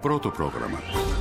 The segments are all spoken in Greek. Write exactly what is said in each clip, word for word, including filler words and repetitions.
Πρώτο πρόγραμμα.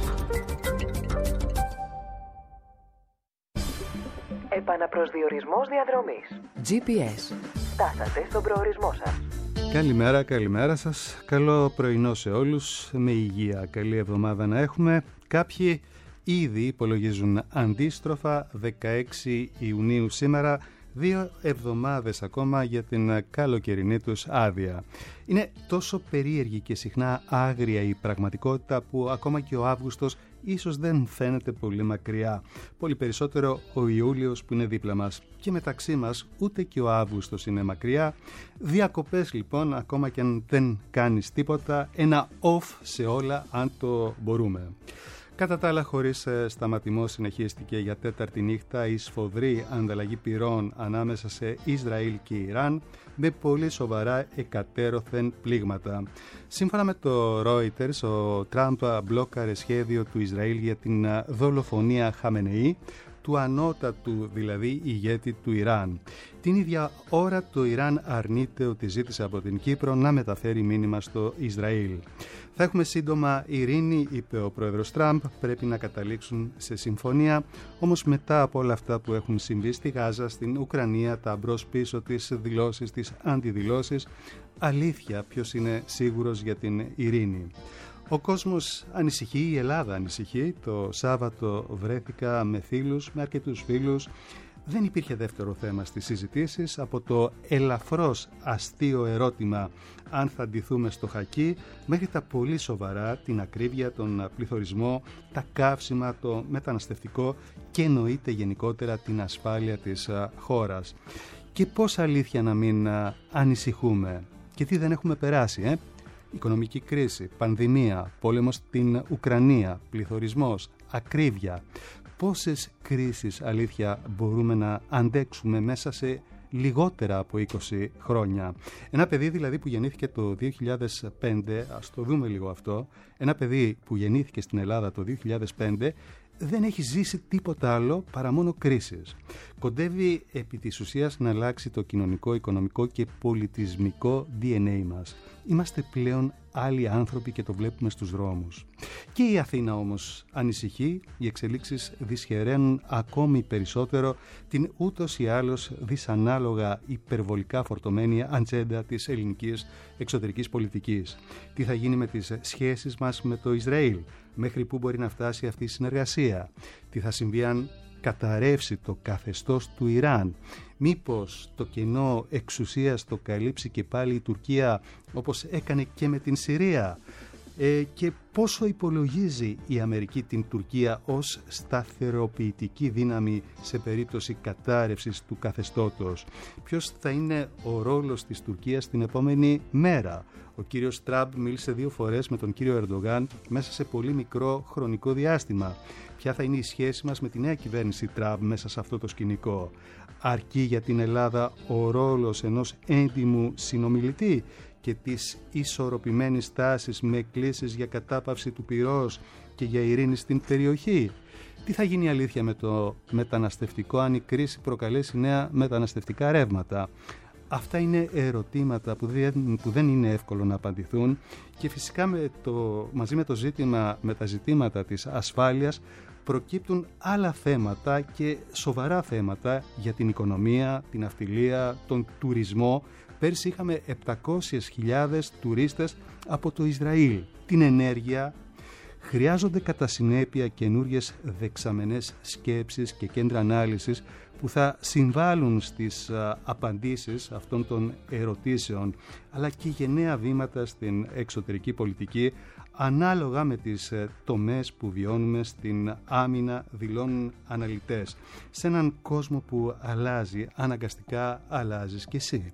Επαναπροσδιορισμός διαδρομής. τζι πι ες. Φτάσατε στον προορισμό σας. Καλημέρα, καλημέρα σας. Καλό πρωινό σε όλους. Με υγεία. Καλή εβδομάδα να έχουμε. Κάποιοι ήδη υπολογίζουν αντίστροφα δεκαέξι Ιουνίου σήμερα, δύο εβδομάδες ακόμα για την καλοκαιρινή τους άδεια. Είναι τόσο περίεργη και συχνά άγρια η πραγματικότητα που ακόμα και ο Αύγουστος ίσως δεν φαίνεται πολύ μακριά. Πολύ περισσότερο ο Ιούλιος που είναι δίπλα μας. Και μεταξύ μας ούτε και ο Αύγουστος είναι μακριά. Διακοπές λοιπόν, ακόμα και αν δεν κάνεις τίποτα, ένα off σε όλα αν το μπορούμε. Κατά τα άλλα, χωρίς σταματημό συνεχίστηκε για τέταρτη νύχτα η σφοδρή ανταλλαγή πυρών ανάμεσα σε Ισραήλ και Ιράν, με πολύ σοβαρά εκατέρωθεν πλήγματα. Σύμφωνα με το Reuters, ο Τραμπ μπλόκαρε σχέδιο του Ισραήλ για την δολοφονία Χαμενεή, του ανώτατου δηλαδή ηγέτη του Ιράν. Την ίδια ώρα το Ιράν αρνείται ότι ζήτησε από την Κύπρο να μεταφέρει μήνυμα στο Ισραήλ. Θα έχουμε σύντομα ειρήνη, είπε ο πρόεδρος Τραμπ, πρέπει να καταλήξουν σε συμφωνία, όμως μετά από όλα αυτά που έχουν συμβεί στη Γάζα, στην Ουκρανία, τα μπρος πίσω, τις δηλώσεις, τις αντιδηλώσεις, αλήθεια ποιος είναι σίγουρος για την ειρήνη. Ο κόσμος ανησυχεί, η Ελλάδα ανησυχεί. Το Σάββατο βρέθηκα με φίλους, με αρκετούς φίλους. Δεν υπήρχε δεύτερο θέμα στις συζητήσεις από το ελαφρώς αστείο ερώτημα αν θα ντυθούμε στο χακί, μέχρι τα πολύ σοβαρά, την ακρίβεια, τον πληθωρισμό, τα καύσιμα, το μεταναστευτικό και εννοείται γενικότερα την ασφάλεια της χώρας. Και πώς αλήθεια να μην ανησυχούμε και τι δεν έχουμε περάσει, ε? Οικονομική κρίση, πανδημία, πόλεμος στην Ουκρανία, πληθωρισμός, ακρίβεια. Πόσες κρίσεις αλήθεια μπορούμε να αντέξουμε μέσα σε λιγότερα από είκοσι χρόνια. Ένα παιδί δηλαδή που γεννήθηκε το δύο χιλιάδες πέντε, ας το δούμε λίγο αυτό, ένα παιδί που γεννήθηκε στην Ελλάδα το δύο χιλιάδες πέντε δεν έχει ζήσει τίποτα άλλο παρά μόνο κρίσεις. Κοντεύει επί της ουσίας να αλλάξει το κοινωνικό, οικονομικό και πολιτισμικό ντι εν έι μας. Είμαστε πλέον άλλοι άνθρωποι και το βλέπουμε στους δρόμους. Και η Αθήνα όμως ανησυχεί, οι εξελίξεις δυσχεραίνουν ακόμη περισσότερο την ούτως ή άλλως δυσανάλογα υπερβολικά φορτωμένη ατζέντα της ελληνικής εξωτερικής πολιτικής. Τι θα γίνει με τις σχέσεις μας με το Ισραήλ, μέχρι πού μπορεί να φτάσει αυτή η συνεργασία, τι θα συμβεί αν καταρρεύσει το καθεστώς του Ιράν, μήπως το κενό εξουσίας το καλύψει και πάλι η Τουρκία όπως έκανε και με την Συρία, ε, και πόσο υπολογίζει η Αμερική την Τουρκία ως σταθεροποιητική δύναμη σε περίπτωση κατάρρευσης του καθεστώτος. Ποιος θα είναι ο ρόλος της Τουρκίας την επόμενη μέρα. Ο κύριος Τραμπ μίλησε δύο φορές με τον κύριο Ερντογάν μέσα σε πολύ μικρό χρονικό διάστημα. Ποια θα είναι η σχέση μας με τη νέα κυβέρνηση Τραμπ μέσα σε αυτό το σκηνικό. Αρκεί για την Ελλάδα ο ρόλος ενός έντιμου συνομιλητή και της ισορροπημένης τάσης με εκκλήσεις για κατάπαυση του πυρός και για ειρήνη στην περιοχή. Τι θα γίνει αλήθεια με το μεταναστευτικό αν η κρίση προκαλέσει νέα μεταναστευτικά ρεύματα. Αυτά είναι ερωτήματα που δεν, που δεν είναι εύκολο να απαντηθούν και φυσικά με το, μαζί με το ζήτημα, με τα ζητήματα της ασφάλειας προκύπτουν άλλα θέματα και σοβαρά θέματα για την οικονομία, την ναυτιλία, τον τουρισμό. Πέρσι είχαμε επτακόσιες χιλιάδες τουρίστες από το Ισραήλ. Την ενέργεια. Χρειάζονται κατά συνέπεια καινούριες δεξαμενές σκέψεις και κέντρα ανάλυσης που θα συμβάλλουν στις α, απαντήσεις αυτών των ερωτήσεων, αλλά και γενναία βήματα στην εξωτερική πολιτική ανάλογα με τις ε, τομές που βιώνουμε στην άμυνα, δηλώνουν αναλυτές. Σε έναν κόσμο που αλλάζει, αναγκαστικά αλλάζεις κι εσύ.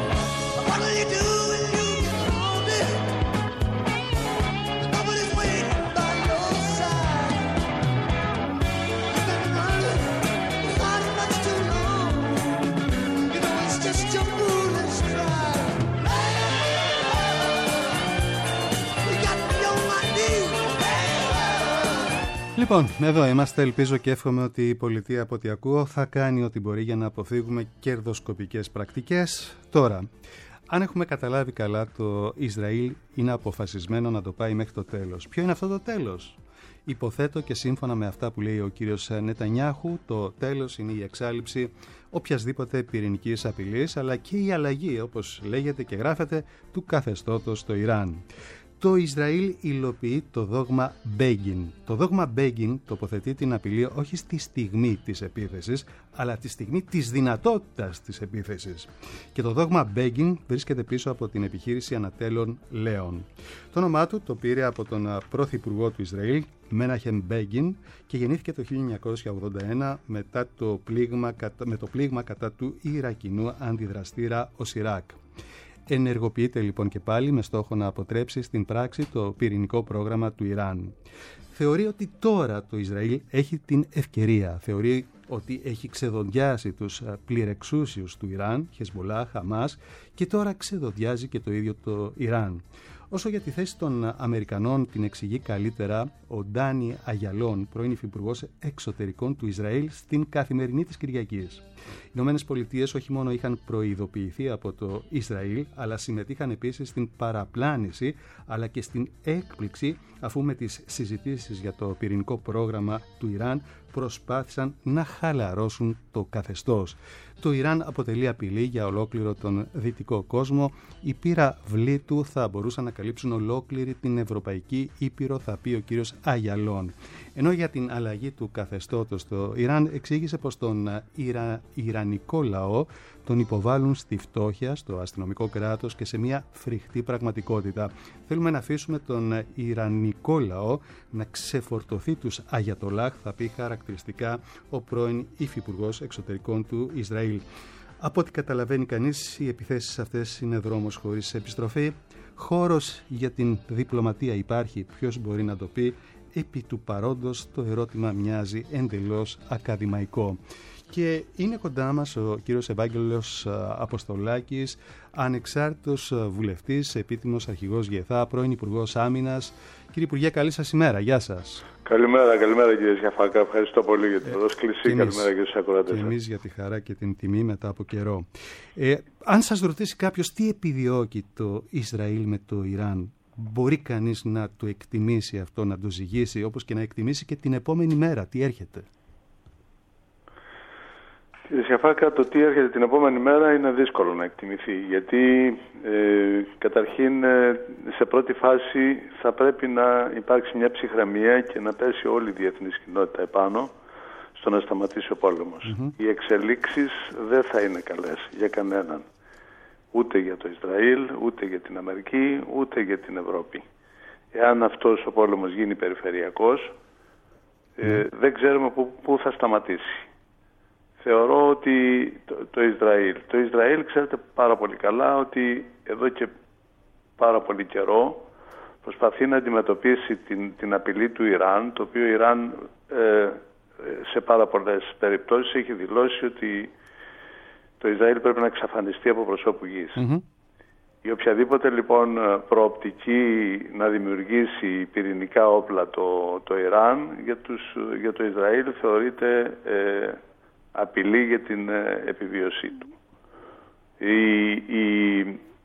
What'll you do when you get older? Nobody's waiting. Λοιπόν, εδώ είμαστε. Ελπίζω και εύχομαι ότι η πολιτεία, από ό,τι ακούω, θα κάνει ό,τι μπορεί για να αποφύγουμε κερδοσκοπικές πρακτικές. Τώρα, αν έχουμε καταλάβει καλά, το Ισραήλ είναι αποφασισμένο να το πάει μέχρι το τέλος. Ποιο είναι αυτό το τέλος? Υποθέτω και σύμφωνα με αυτά που λέει ο κύριος Νετανιάχου, το τέλος είναι η εξάλειψη οποιασδήποτε πυρηνικής απειλής, αλλά και η αλλαγή, όπως λέγεται και γράφεται, του καθεστώτος στο Ιράν. Το Ισραήλ υλοποιεί το δόγμα Μπέγκιν. Το δόγμα Μπέγκιν τοποθετεί την απειλή όχι στη στιγμή της επίθεσης, αλλά τη στιγμή της δυνατότητας της επίθεσης. Και το δόγμα Μπέγκιν βρίσκεται πίσω από την επιχείρηση Ανατέλων Λέων. Το όνομά του το πήρε από τον πρωθυπουργό του Ισραήλ, Μέναχεμ Μπέγκιν, και γεννήθηκε το χίλια εννιακόσια ογδόντα ένα μετά το πλήγμα, με το πλήγμα κατά του Ιρακινού αντιδραστήρα Οσιράκ. Ενεργοποιείται λοιπόν και πάλι με στόχο να αποτρέψει στην πράξη το πυρηνικό πρόγραμμα του Ιράν. Θεωρεί ότι τώρα το Ισραήλ έχει την ευκαιρία. Θεωρεί ότι έχει ξεδοντιάσει τους πληρεξούσιους του Ιράν, Χεσμολά, Χαμάς, και τώρα ξεδοντιάζει και το ίδιο το Ιράν. Όσο για τη θέση των Αμερικανών την εξηγεί καλύτερα ο Ντάνι Αγιαλόν, πρώην υφυπουργός εξωτερικών του Ισραήλ, στην Καθημερινή της Κυριακής. Οι Ηνωμένες Πολιτείες όχι μόνο είχαν προειδοποιηθεί από το Ισραήλ, αλλά συμμετείχαν επίσης στην παραπλάνηση αλλά και στην έκπληξη, αφού με τις συζητήσεις για το πυρηνικό πρόγραμμα του Ιράν προσπάθησαν να χαλαρώσουν το καθεστώς. Το Ιράν αποτελεί απειλή για ολόκληρο τον δυτικό κόσμο. Η πύραυλοι του θα μπορούσαν να καλύψουν ολόκληρη την Ευρωπαϊκή Ήπειρο, θα πει ο κύριος Αγιαλόν. Ενώ για την αλλαγή του καθεστώτος στο Ιράν εξήγησε πως τον Ιρα... Ιρανικό λαό τον υποβάλλουν στη φτώχεια, στο αστυνομικό κράτος και σε μια φρικτή πραγματικότητα. Θέλουμε να αφήσουμε τον Ιρανικό λαό να ξεφορτωθεί τους Αγιατολάχ, θα πει χαρακτηριστικά ο πρώην υφυπουργός εξωτερικών του Ισραήλ. Από ό,τι καταλαβαίνει κανείς, οι επιθέσεις αυτές είναι δρόμος χωρίς επιστροφή. Χώρος για την διπλωματία υπάρχει, ποιος μπορεί να το πει? Επί του παρόντος το ερώτημα μοιάζει εντελώς ακαδημαϊκό. Και είναι κοντά μας ο κύριος Ευάγγελος Αποστολάκης, ανεξάρτητος βουλευτής, επίτιμος αρχηγός ΓΕΘΑ, πρώην Υπουργός Άμυνας. Κύριε Υπουργέ, καλή σας ημέρα. Γεια σας. Καλημέρα, καλημέρα κύριε Σιαφάκα. Ευχαριστώ πολύ για την πρόσκληση. Ε, καλημέρα και στους ακροατές. Και εμείς για τη χαρά και την τιμή μετά από καιρό. Ε, αν σας ρωτήσει κάποιος τι επιδιώκει το Ισραήλ με το Ιράν, μπορεί κανείς να το εκτιμήσει αυτό, να το ζυγίσει, όπως και να εκτιμήσει και την επόμενη μέρα τι έρχεται? Κύριε Σιαφάκα, το τι έρχεται την επόμενη μέρα είναι δύσκολο να εκτιμηθεί, γιατί ε, καταρχήν ε, σε πρώτη φάση θα πρέπει να υπάρξει μια ψυχραιμία και να πέσει όλη η διεθνής κοινότητα επάνω στο να σταματήσει ο πόλεμος. Mm-hmm. Οι εξελίξεις δεν θα είναι καλές για κανέναν, ούτε για το Ισραήλ, ούτε για την Αμερική, ούτε για την Ευρώπη. Εάν αυτός ο πόλεμος γίνει περιφερειακός, ε, mm. δεν ξέρουμε πού, πού θα σταματήσει. Θεωρώ ότι το, το Ισραήλ, το Ισραήλ ξέρετε πάρα πολύ καλά ότι εδώ και πάρα πολύ καιρό προσπαθεί να αντιμετωπίσει την, την απειλή του Ιράν, το οποίο Ιράν ε, σε πάρα πολλές περιπτώσεις έχει δηλώσει ότι το Ισραήλ πρέπει να εξαφανιστεί από προσώπου γης. Mm-hmm. Η οποιαδήποτε λοιπόν προοπτική να δημιουργήσει πυρηνικά όπλα το, το Ιράν για, τους, για το Ισραήλ θεωρείται ε, απειλή για την ε, επιβίωσή του. Οι, οι,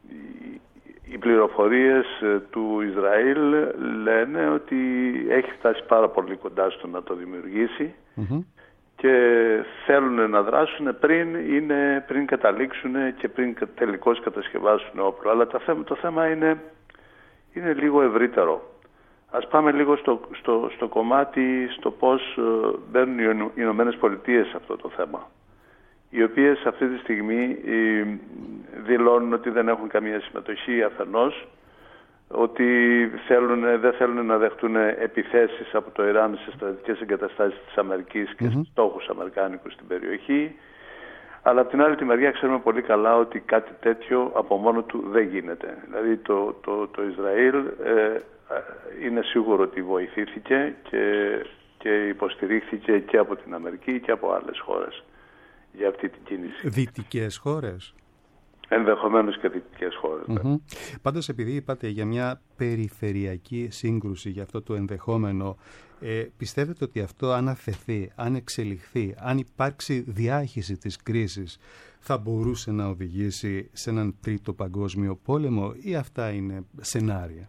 οι πληροφορίες του Ισραήλ λένε ότι έχει φτάσει πάρα πολύ κοντά στο να το δημιουργήσει mm-hmm. και θέλουν να δράσουν πριν, είναι, πριν καταλήξουν και πριν τελικώς κατασκευάσουν όπλο. Αλλά το θέμα, το θέμα είναι, είναι λίγο ευρύτερο. Ας πάμε λίγο στο, στο, στο κομμάτι, στο πώς μπαίνουν οι Ηνωμένες Πολιτείες σε αυτό το θέμα, οι οποίες αυτή τη στιγμή δηλώνουν ότι δεν έχουν καμία συμμετοχή αφενός, ότι θέλουν, δεν θέλουν να δεχτούν επιθέσεις από το Ιράν σε στρατιωτικές εγκαταστάσεις της Αμερικής και mm-hmm. στους στόχους αμερικάνικους στην περιοχή. Αλλά από την άλλη τη μεριά ξέρουμε πολύ καλά ότι κάτι τέτοιο από μόνο του δεν γίνεται. Δηλαδή το, το, το Ισραήλ ε, είναι σίγουρο ότι βοηθήθηκε και, και υποστηρίχθηκε και από την Αμερική και από άλλες χώρες για αυτή την κίνηση. Δυτικές χώρες? ενδεχομένως και δυτικές χώρες. Mm-hmm. Πάντως, επειδή είπατε για μια περιφερειακή σύγκρουση, για αυτό το ενδεχόμενο, ε, πιστεύετε ότι αυτό αν αφαιθεί, αν εξελιχθεί, αν υπάρξει διάχυση της κρίσης, θα μπορούσε να οδηγήσει σε έναν τρίτο παγκόσμιο πόλεμο, ή αυτά είναι σενάρια?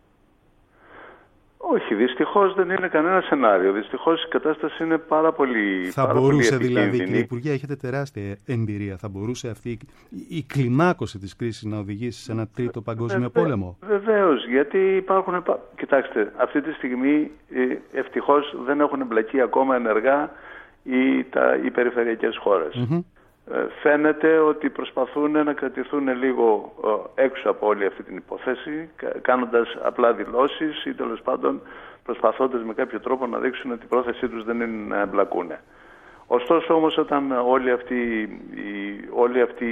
Όχι, δυστυχώς δεν είναι κανένα σενάριο. Δυστυχώς η κατάσταση είναι πάρα πολύ Θα πάρα μπορούσε πολύ δηλαδή, κύριε Υπουργέ, έχετε τεράστια εμπειρία, θα μπορούσε αυτή η, η κλιμάκωση της κρίσης να οδηγήσει σε ένα τρίτο παγκόσμιο Βε, πόλεμο? Βεβαίως, γιατί υπάρχουν... Κοιτάξτε, αυτή τη στιγμή ευτυχώς δεν έχουν εμπλακεί ακόμα ενεργά οι, τα, οι περιφερειακές χώρες. Mm-hmm. Φαίνεται ότι προσπαθούν να κρατηθούν λίγο έξω από όλη αυτή την υπόθεση, κάνοντας απλά δηλώσεις ή τέλος πάντων προσπαθώντας με κάποιο τρόπο να δείξουν ότι η πρόθεσή τους δεν είναι να εμπλακούν. Ωστόσο όμως, όταν όλη αυτή, η, όλη αυτή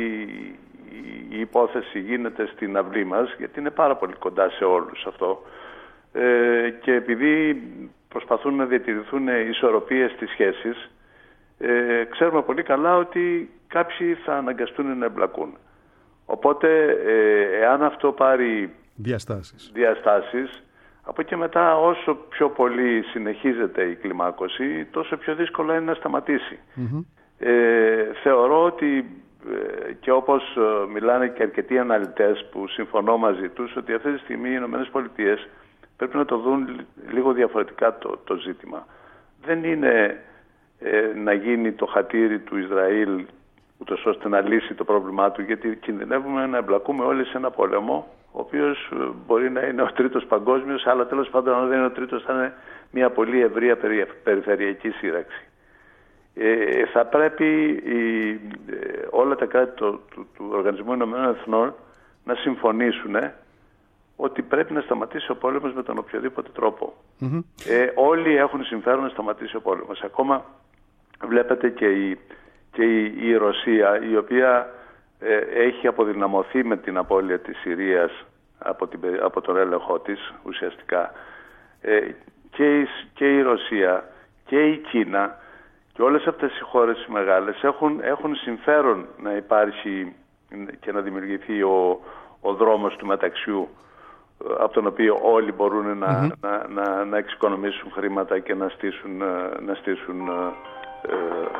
η υπόθεση γίνεται στην αυλή μας, γιατί είναι πάρα πολύ κοντά σε όλους αυτό, ε, και επειδή προσπαθούν να διατηρηθούν ισορροπίες στις σχέσεις, Ε, ξέρουμε πολύ καλά ότι κάποιοι θα αναγκαστούν να εμπλακούν. Οπότε, ε, εάν αυτό πάρει διαστάσεις. διαστάσεις, από εκεί μετά όσο πιο πολύ συνεχίζεται η κλιμάκωση, τόσο πιο δύσκολο είναι να σταματήσει. Mm-hmm. Ε, θεωρώ ότι, ε, και όπως ε, μιλάνε και αρκετοί αναλυτές που συμφωνώ μαζί τους, ότι αυτή τη στιγμή οι Ηνωμένες Πολιτείες πρέπει να το δουν λίγο διαφορετικά το, το ζήτημα. Δεν είναι να γίνει το χατήρι του Ισραήλ ούτως ώστε να λύσει το πρόβλημά του, γιατί κινδυνεύουμε να εμπλακούμε όλοι σε ένα πόλεμο, ο οποίος μπορεί να είναι ο τρίτος παγκόσμιος, αλλά τέλος πάντων αν δεν είναι ο τρίτος θα είναι μια πολύ ευρεία περιφερειακή σύραξη. Ε, θα πρέπει η, ε, όλα τα κράτη του, του, του Οργανισμού Ηνωμένων Εθνών να συμφωνήσουν ότι πρέπει να σταματήσει ο πόλεμος με τον οποιοδήποτε τρόπο. Mm-hmm. Ε, όλοι έχουν συμφέρον να σταματήσει ο πόλεμος. Ακόμα βλέπετε και η, και η, η Ρωσία, η οποία ε, έχει αποδυναμωθεί με την απώλεια της Συρίας από, την, από τον έλεγχό της ουσιαστικά. Ε, και, η, και η Ρωσία και η Κίνα και όλες αυτές οι χώρες οι μεγάλες έχουν, έχουν συμφέρον να υπάρχει και να δημιουργηθεί ο, ο δρόμος του μεταξιού, από τον οποίο όλοι μπορούν να, mm-hmm. να, να, να εξοικονομήσουν χρήματα και να στήσουν, να στήσουν ε,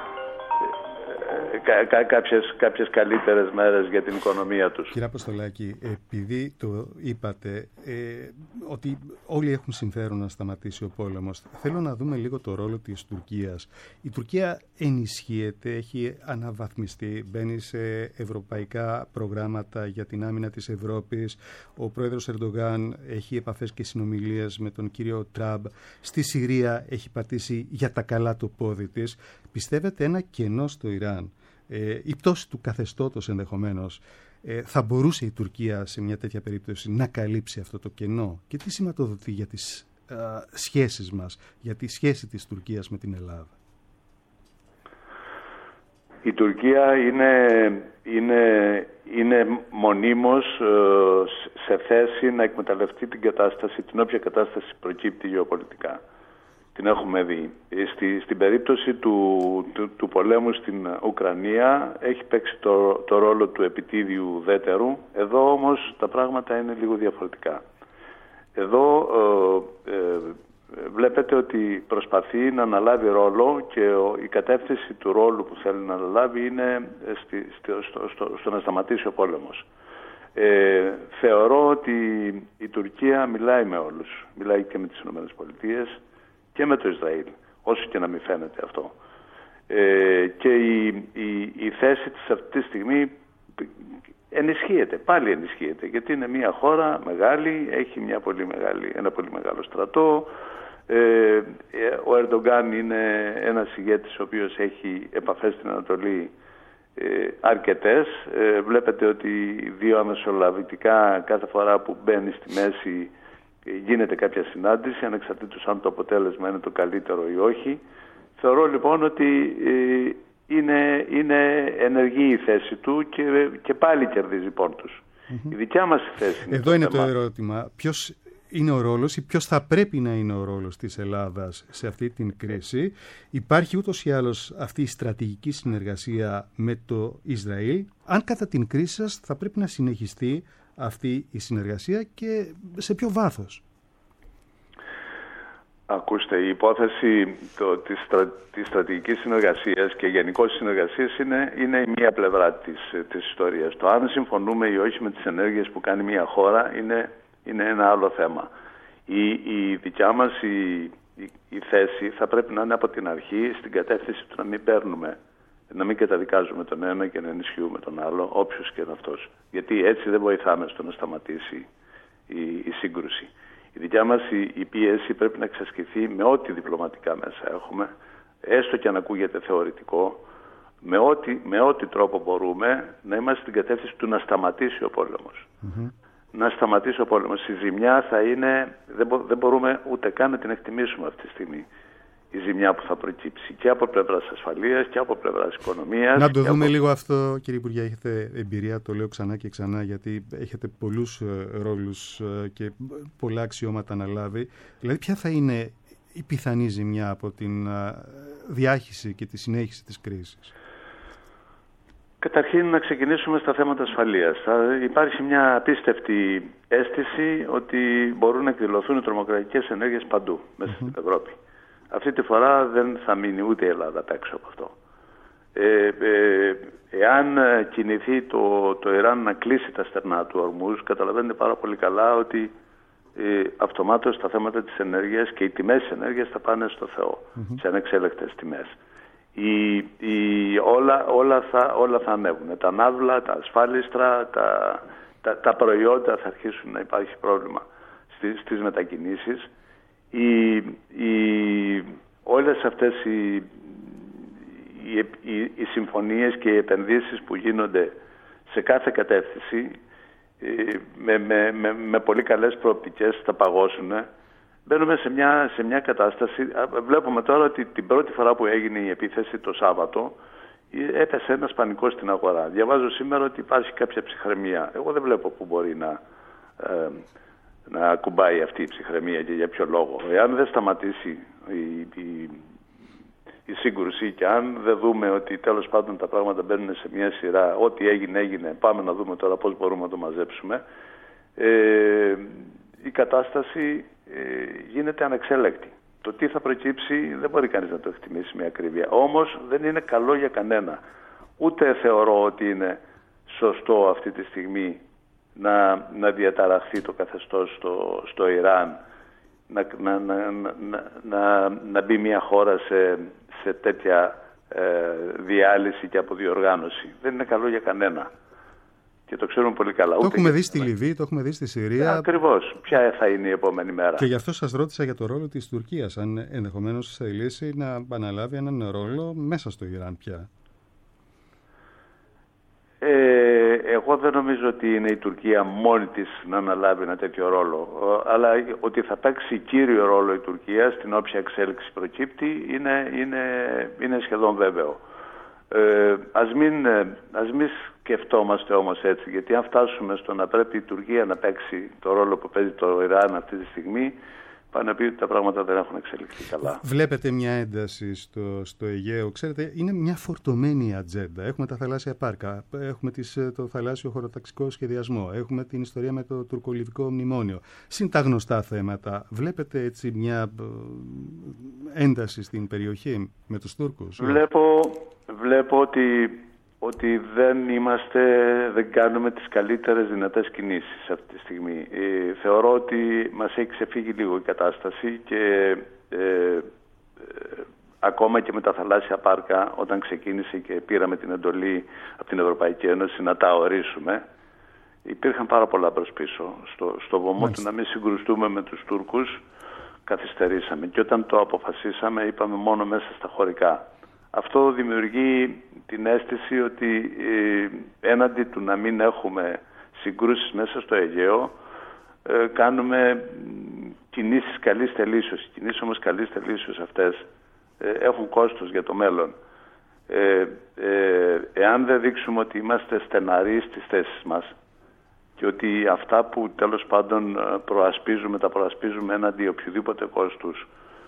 ε, ε, κα, κάποιες, κάποιες καλύτερες μέρες για την οικονομία τους. Κύριε Αποστολάκη, επειδή το είπατε ε, ότι όλοι έχουν συμφέρον να σταματήσει ο πόλεμος, θέλω να δούμε λίγο το ρόλο της Τουρκίας. Η Τουρκία ενισχύεται, έχει αναβαθμιστεί, μπαίνει σε ευρωπαϊκά προγράμματα για την άμυνα της Ευρώπης. Ο πρόεδρος Ερντογάν έχει επαφές και συνομιλίες με τον κύριο Τραμπ. Στη Συρία έχει πατήσει για τα καλά το πόδι της. Πιστεύετε ένα κενό στο Ιράν, ε, η πτώση του καθεστώτος ενδεχομένως, ε, θα μπορούσε η Τουρκία σε μια τέτοια περίπτωση να καλύψει αυτό το κενό? Και τι σηματοδοτεί για τις ε, σχέσεις μας, για τη σχέση της Τουρκίας με την Ελλάδα? Η Τουρκία είναι, είναι, είναι μονίμως ε, σε θέση να εκμεταλλευτεί την κατάσταση, την όποια κατάσταση προκύπτει γεωπολιτικά. Την έχουμε δει. Στη, στην περίπτωση του, του, του πολέμου στην Ουκρανία έχει παίξει το, το ρόλο του επιτίδιου δέτερου. Εδώ όμως τα πράγματα είναι λίγο διαφορετικά. Εδώ ε, ε, βλέπετε ότι προσπαθεί να αναλάβει ρόλο και η κατεύθυνση του ρόλου που θέλει να αναλάβει είναι στη, στο, στο, στο, στο να σταματήσει ο πόλεμος. Ε, θεωρώ ότι η Τουρκία μιλάει με όλους. Μιλάει και με τις ΗΠΑ και με το Ισραήλ, όσο και να μην φαίνεται αυτό. Ε, και η, η, η θέση της αυτή τη στιγμή ενισχύεται, πάλι ενισχύεται, γιατί είναι μια χώρα μεγάλη, έχει μια πολύ μεγάλη, ένα πολύ μεγάλο στρατό. Ε, ο Ερντογκάν είναι ένας ηγέτης ο οποίος έχει επαφές στην Ανατολή ε, αρκετές. Ε, βλέπετε ότι δύο αμεσολαβητικά κάθε φορά που μπαίνει στη μέση γίνεται κάποια συνάντηση, ανεξαρτήτως αν το αποτέλεσμα είναι το καλύτερο ή όχι. Θεωρώ λοιπόν ότι ε, είναι, είναι ενεργή η θέση του και, και πάλι κερδίζει πόντους. Mm-hmm. Η δικιά μας θέση είναι Εδώ το είναι θέμα. Το ερώτημα. Ποιος είναι ο ρόλος ή ποιος θα πρέπει να είναι ο ρόλος της Ελλάδας σε αυτή την κρίση. Υπάρχει ούτως ή άλλως αυτή η στρατηγική συνεργασία με το Ισραήλ. Αν κατά την κρίση σας θα πρέπει να συνεχιστεί αυτή η συνεργασία και σε ποιο βάθος? Ακούστε, η υπόθεση το, της, στρα, της στρατηγικής συνεργασίας και γενικώς συνεργασίας είναι, είναι η μία πλευρά της, της ιστορίας. Το αν συμφωνούμε ή όχι με τις ενέργειες που κάνει μια χώρα είναι, είναι ένα άλλο θέμα. Η, η δικιά μας η, η, η θέση θα πρέπει να είναι από την αρχή στην κατεύθυνση του να μην παίρνουμε, να μην καταδικάζουμε τον ένα και να ενισχύουμε τον άλλο, όποιος και είναι αυτός. Γιατί έτσι δεν βοηθάμε στο να σταματήσει η, η σύγκρουση. Η δικιά μας η, η πίεση πρέπει να εξασκηθεί με ό,τι διπλωματικά μέσα έχουμε, έστω και αν ακούγεται θεωρητικό, με ό,τι, με ό,τι τρόπο μπορούμε να είμαστε στην κατεύθυνση του να σταματήσει ο πόλεμος. Mm-hmm. Να σταματήσει ο πόλεμος. Η ζημιά θα είναι, δεν, μπο, δεν μπορούμε ούτε καν να την εκτιμήσουμε αυτή τη στιγμή. Η ζημιά που θα προκύψει και από πλευράς ασφαλείας και από πλευράς οικονομίας. Να το δούμε από... λίγο αυτό, κύριε Υπουργέ. Έχετε εμπειρία, το λέω ξανά και ξανά, γιατί έχετε πολλούς ρόλους και πολλά αξιώματα αναλάβει. Δηλαδή, ποια θα είναι η πιθανή ζημιά από την διάχυση και τη συνέχιση της κρίσης? Καταρχήν, να ξεκινήσουμε στα θέματα ασφαλείας. Θα υπάρχει μια απίστευτη αίσθηση ότι μπορούν να εκδηλωθούν οι τρομοκρατικές ενέργειες παντού μέσα mm-hmm. στην Ευρώπη. Αυτή τη φορά δεν θα μείνει ούτε η Ελλάδα απ' έξω από αυτό. Ε, ε, εάν κινηθεί το, το Ιράν να κλείσει τα στερνά του Ορμούζ, καταλαβαίνετε πάρα πολύ καλά ότι ε, αυτομάτως τα θέματα της ενέργειας και οι τιμές της ενέργειας θα πάνε στο Θεό, mm-hmm. σε ανεξέλεγκτες τιμές. Η, η, όλα, όλα, θα, όλα θα ανέβουν. Τα ναύλα, τα ασφάλιστρα, τα, τα, τα προϊόντα θα αρχίσουν να υπάρχει πρόβλημα στις, στις μετακινήσεις. Οι, οι, όλες αυτές οι, οι, οι, οι συμφωνίες και οι επενδύσεις που γίνονται σε κάθε κατεύθυνση με, με, με, με πολύ καλές προοπτικές θα παγώσουν. Μπαίνουμε σε μια, σε μια κατάσταση. Βλέπουμε τώρα ότι την πρώτη φορά που έγινε η επίθεση το Σάββατο έπεσε ένας πανικός στην αγορά. Διαβάζω σήμερα ότι υπάρχει κάποια ψυχραιμία. Εγώ δεν βλέπω που μπορεί να... Ε, να ακουμπάει αυτή η ψυχραιμία και για ποιο λόγο. Εάν δεν σταματήσει η, η, η σύγκρουση και αν δεν δούμε ότι τέλος πάντων τα πράγματα μπαίνουν σε μια σειρά, ό,τι έγινε έγινε, πάμε να δούμε τώρα πώς μπορούμε να το μαζέψουμε, ε, η κατάσταση ε, γίνεται ανεξέλεκτη. Το τι θα προκύψει δεν μπορεί κανείς να το εκτιμήσει με ακρίβεια. Όμως δεν είναι καλό για κανένα. Ούτε θεωρώ ότι είναι σωστό αυτή τη στιγμή να, να διαταραχθεί το καθεστώς στο, στο Ιράν, να, να, να, να, να, να μπει μια χώρα σε, σε τέτοια ε, διάλυση και αποδιοργάνωση. Δεν είναι καλό για κανένα. Και το ξέρουμε πολύ καλά. Το Ούτε έχουμε δει στη Λιβύη, το έχουμε δει στη Συρία. Ακριβώς. Ποια θα είναι η επόμενη μέρα. Και γι' αυτό σας ρώτησα για το ρόλο της Τουρκίας. Αν ενδεχομένως θελήσει να αναλάβει έναν ρόλο μέσα στο Ιράν πια. Ε, εγώ δεν νομίζω ότι είναι η Τουρκία μόνη της να αναλάβει ένα τέτοιο ρόλο. Αλλά ότι θα παίξει κύριο ρόλο η Τουρκία στην όποια εξέλιξη προκύπτει είναι, είναι, είναι σχεδόν βέβαιο. Ε, ας, μην, ας μην σκεφτόμαστε όμως έτσι, γιατί αν φτάσουμε στο να πρέπει η Τουρκία να παίξει το ρόλο που παίζει το Ιράν αυτή τη στιγμή, πάνε να πει ότι τα πράγματα δεν έχουν εξελιχθεί καλά. Βλέπετε μια ένταση στο, στο Αιγαίο. Ξέρετε, είναι μια φορτωμένη ατζέντα. Έχουμε τα θαλάσσια πάρκα, έχουμε τις, το θαλάσσιο χωροταξικό σχεδιασμό, έχουμε την ιστορία με το τουρκολιβικό μνημόνιο. Συν τα γνωστά θέματα. Βλέπετε έτσι μια ένταση στην περιοχή με τους Τούρκους? Βλέπω, βλέπω ότι, ότι δεν είμαστε, δεν κάνουμε τις καλύτερες δυνατές κινήσεις αυτή τη στιγμή. Ε, θεωρώ ότι μας έχει ξεφύγει λίγο η κατάσταση και ε, ε, ακόμα και με τα θαλάσσια πάρκα, όταν ξεκίνησε και πήραμε την εντολή από την Ευρωπαϊκή Ένωση να τα ορίσουμε, υπήρχαν πάρα πολλά προς πίσω. Στο, στο βωμό του να μην συγκρουστούμε με τους Τούρκους, καθυστερήσαμε. Και όταν το αποφασίσαμε, είπαμε μόνο μέσα στα χωρικά. Αυτό δημιουργεί την αίσθηση ότι ε, έναντι του να μην έχουμε συγκρούσεις μέσα στο Αιγαίο, ε, κάνουμε κινήσεις καλής θελήσεως. Οι κινήσεις όμως καλής θελήσεως αυτές ε, έχουν κόστος για το μέλλον. Ε, ε, εάν δεν δείξουμε ότι είμαστε στεναροί στις θέσεις μας και ότι αυτά που τέλος πάντων προασπίζουμε, τα προασπίζουμε έναντι οποιοδήποτε κόστους,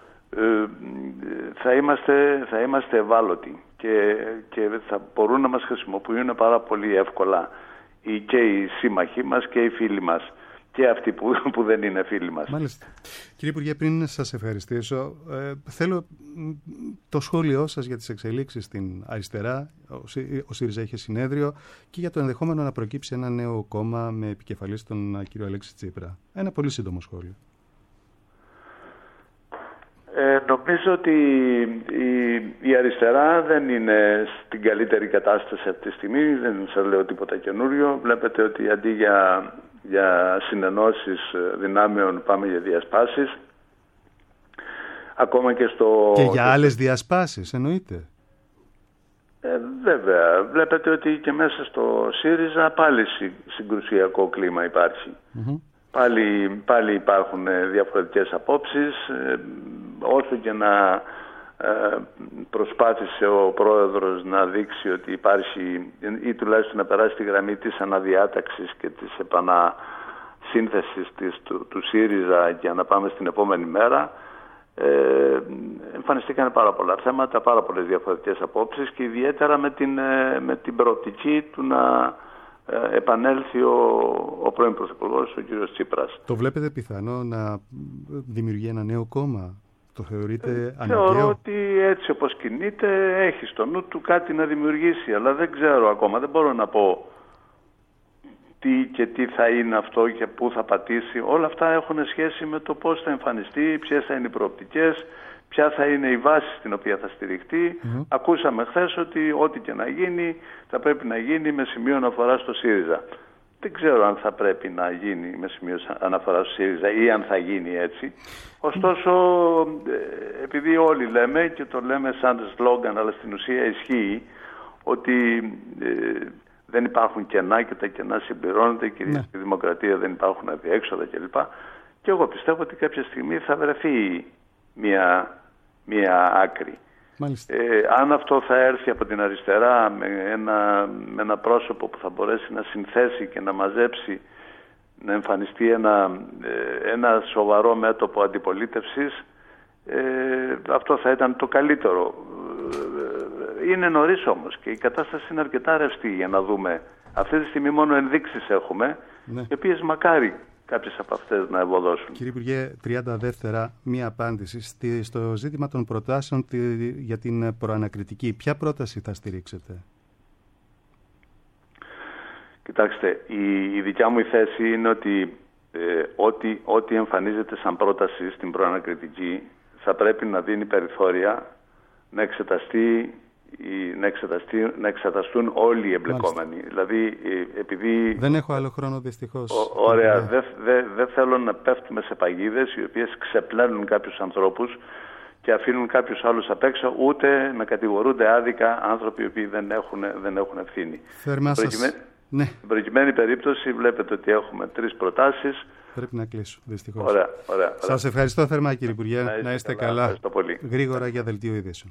θα είμαστε, θα είμαστε ευάλωτοι και, και θα μπορούν να μας χρησιμοποιούν πάρα πολύ εύκολα και οι σύμμαχοί μας και οι φίλοι μας και αυτοί που, που δεν είναι φίλοι μας. Μάλιστα. Κύριε Υπουργέ, πριν σας ευχαριστήσω, ε, θέλω το σχόλιο σας για τις εξελίξεις στην αριστερά. Ο, ο ΣΥΡΙΖΑ είχε συνέδριο και για το ενδεχόμενο να προκύψει ένα νέο κόμμα με επικεφαλής τον κύριο Αλέξη Τσίπρα. Ένα πολύ σύντομο σχόλιο. Ε, νομίζω ότι η, η αριστερά δεν είναι στην καλύτερη κατάσταση αυτή τη στιγμή. Δεν σας λέω τίποτα καινούριο. Βλέπετε ότι αντί για, για συνενώσεις δυνάμεων πάμε για διασπάσεις. Ακόμα και στο... Και για άλλες διασπάσεις εννοείται. Ε, βέβαια. Βλέπετε ότι και μέσα στο ΣΥΡΙΖΑ πάλι συγκρουσιακό κλίμα υπάρχει. Mm-hmm. Πάλι, πάλι υπάρχουν διαφορετικές απόψεις, όσο και να ε, προσπάθησε ο πρόεδρος να δείξει ότι υπάρχει ή τουλάχιστον να περάσει τη γραμμή της αναδιάταξης και της επανασύνθεσης της, του, του ΣΥΡΙΖΑ για να πάμε στην επόμενη μέρα, ε, εμφανιστήκαν πάρα πολλά θέματα, πάρα πολλές διαφορετικές απόψεις και ιδιαίτερα με την, με την προοπτική του να επανέλθει ο, ο πρώην Πρωθυπουργός, ο κύριος Τσίπρας. Το βλέπετε πιθανό να δημιουργεί ένα νέο κόμμα? Το θεωρείτε ε, αναγκαίο? Θεωρώ ότι έτσι όπως κινείται έχει στο νου του κάτι να δημιουργήσει, αλλά δεν ξέρω ακόμα, δεν μπορώ να πω τι και τι θα είναι αυτό και πού θα πατήσει. Όλα αυτά έχουν σχέση με το πώς θα εμφανιστεί, ποιες θα είναι οι προοπτικές, ποια θα είναι η βάση στην οποία θα στηριχτεί. Mm-hmm. Ακούσαμε χθες ότι ό,τι και να γίνει θα πρέπει να γίνει με σημείο αναφορά στο ΣΥΡΙΖΑ. Δεν ξέρω αν θα πρέπει να γίνει με σημείο αναφορά στο ΣΥΡΙΖΑ ή αν θα γίνει έτσι. Ωστόσο, επειδή όλοι λέμε και το λέμε σαν σλόγγαν, αλλά στην ουσία ισχύει ότι ε, δεν υπάρχουν κενά και τα κενά συμπληρώνονται και ναι. Στη δημοκρατία δεν υπάρχουν αδιέξοδα κλπ. Και εγώ πιστεύω ότι κάποια στιγμή θα βρεθεί Μια, μια άκρη. Ε, αν αυτό θα έρθει από την αριστερά με ένα, με ένα πρόσωπο που θα μπορέσει να συνθέσει και να μαζέψει, να εμφανιστεί ένα, ένα σοβαρό μέτωπο αντιπολίτευσης, ε, αυτό θα ήταν το καλύτερο. Είναι νωρίς όμως και η κατάσταση είναι αρκετά ρευστή για να δούμε. Αυτή τη στιγμή μόνο ενδείξεις έχουμε, ναι. Οι οποίες μακάρι κάποιες από αυτές να ευωδώσουν. Κύριε Υπουργέ, τριάντα δεύτερα, μία απάντηση στο ζήτημα των προτάσεων για την προανακριτική. Ποια πρόταση θα στηρίξετε? Κοιτάξτε, η, η δικιά μου η θέση είναι ότι ε, ό,τι, ό,τι εμφανίζεται σαν πρόταση στην προανακριτική θα πρέπει να δίνει περιθώρια να εξεταστεί Να, εξεταστεί, να εξεταστούν όλοι οι εμπλεκόμενοι. Μάλιστα. Δηλαδή, επειδή... Δεν έχω άλλο χρόνο δυστυχώς. Ω, ωραία, δεν δε, δε θέλω να πέφτουμε σε παγίδες οι οποίες ξεπλένουν κάποιους ανθρώπους και αφήνουν κάποιους άλλους απ' έξω, ούτε να κατηγορούνται άδικα άνθρωποι οι οποίοι δεν έχουν, δεν έχουν ευθύνη. Θερμά σας. Προκειμέν... Ναι. Στην προκειμένη περίπτωση βλέπετε ότι έχουμε τρεις προτάσεις. Πρέπει να κλείσω, δυστυχώς. Ωραία, ωραία, ωραία. Σας ευχαριστώ θερμά, κύριε Υπουργέ. Να είστε, να είστε καλά. καλά. Πολύ. Γρήγορα για δελτίο ειδήσεων.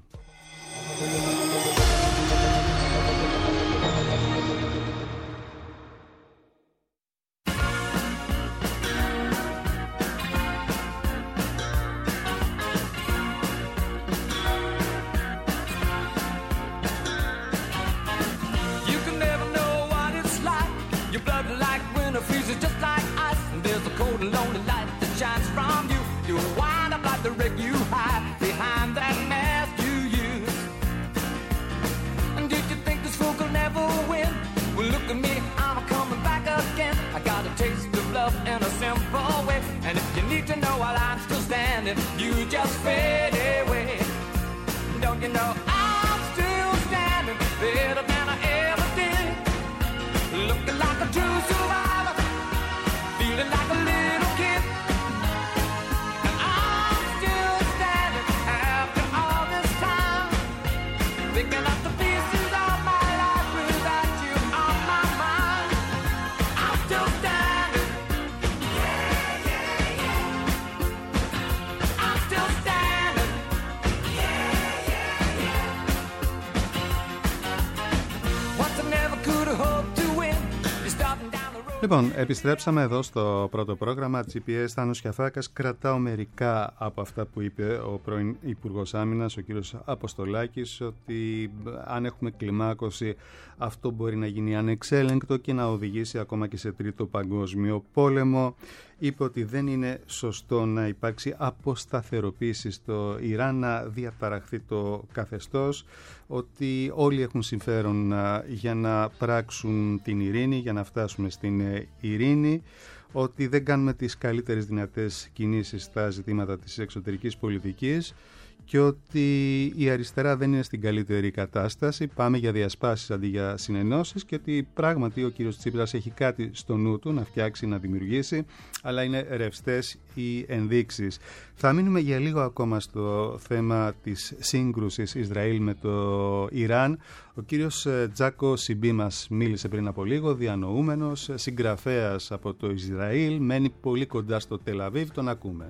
You just fade away. Don't you know I'm still standing better than I ever did? Looking like a true survivor, feeling like a little kid. And I'm still standing after all this time, picking up the pieces of my life without you on my mind. I'm still standing. Yeah, yeah, yeah. I'm still standing. Λοιπόν, επιστρέψαμε εδώ στο πρώτο πρόγραμμα τζι πι ες Θάνος Κιαφάκας. Κρατάω μερικά από αυτά που είπε ο πρώην Υπουργός Άμυνας, ο κύριος Αποστολάκης, ότι αν έχουμε κλιμάκωση αυτό μπορεί να γίνει ανεξέλεγκτο και να οδηγήσει ακόμα και σε τρίτο παγκόσμιο πόλεμο. Είπε ότι δεν είναι σωστό να υπάρξει αποσταθεροποίηση στο Ιράν, να διαταραχθεί το καθεστώς, ότι όλοι έχουν συμφέρον για να πράξουν την ειρήνη, για να φτάσουμε στην ειρήνη, ότι δεν κάνουμε τις καλύτερες δυνατές κινήσεις στα ζητήματα της εξωτερικής πολιτικής και ότι η αριστερά δεν είναι στην καλύτερη κατάσταση, πάμε για διασπάσεις αντί για συνενώσεις και ότι πράγματι ο κύριος Τσίπρας έχει κάτι στο νου του να φτιάξει, να δημιουργήσει, αλλά είναι ρευστές οι ενδείξεις. Θα μείνουμε για λίγο ακόμα στο θέμα της σύγκρουσης Ισραήλ με το Ιράν. Ο κύριος Τζάκο Σιμπί μας μίλησε πριν από λίγο, διανοούμενος, συγγραφέας από το Ισραήλ, μένει πολύ κοντά στο Τελ Αβίβ, τον ακούμε.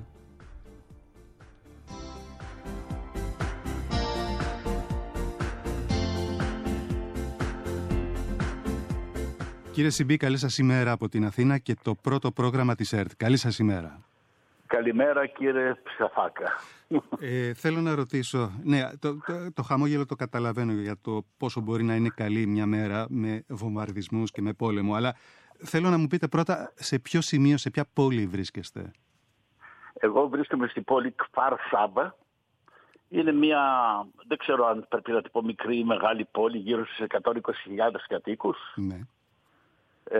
Κύριε Σιμπί, καλή σας ημέρα από την Αθήνα και το πρώτο πρόγραμμα της ΕΡΤ. Καλή σας ημέρα. Καλημέρα κύριε Ψαφάκα. Ε, θέλω να ρωτήσω, ναι, το, το, το χαμόγελο το καταλαβαίνω για το πόσο μπορεί να είναι καλή μια μέρα με βομβαρδισμούς και με πόλεμο, αλλά θέλω να μου πείτε πρώτα σε ποιο σημείο, σε ποια πόλη βρίσκεστε. Εγώ βρίσκομαι στην πόλη Κφάρ Σάμπα. Είναι μια, δεν ξέρω αν πρέπει να την πω μικρή ή μεγάλη πόλη, γύρω στις εκατόν είκοσι χιλιάδες κατοίκους. Ναι. Ε,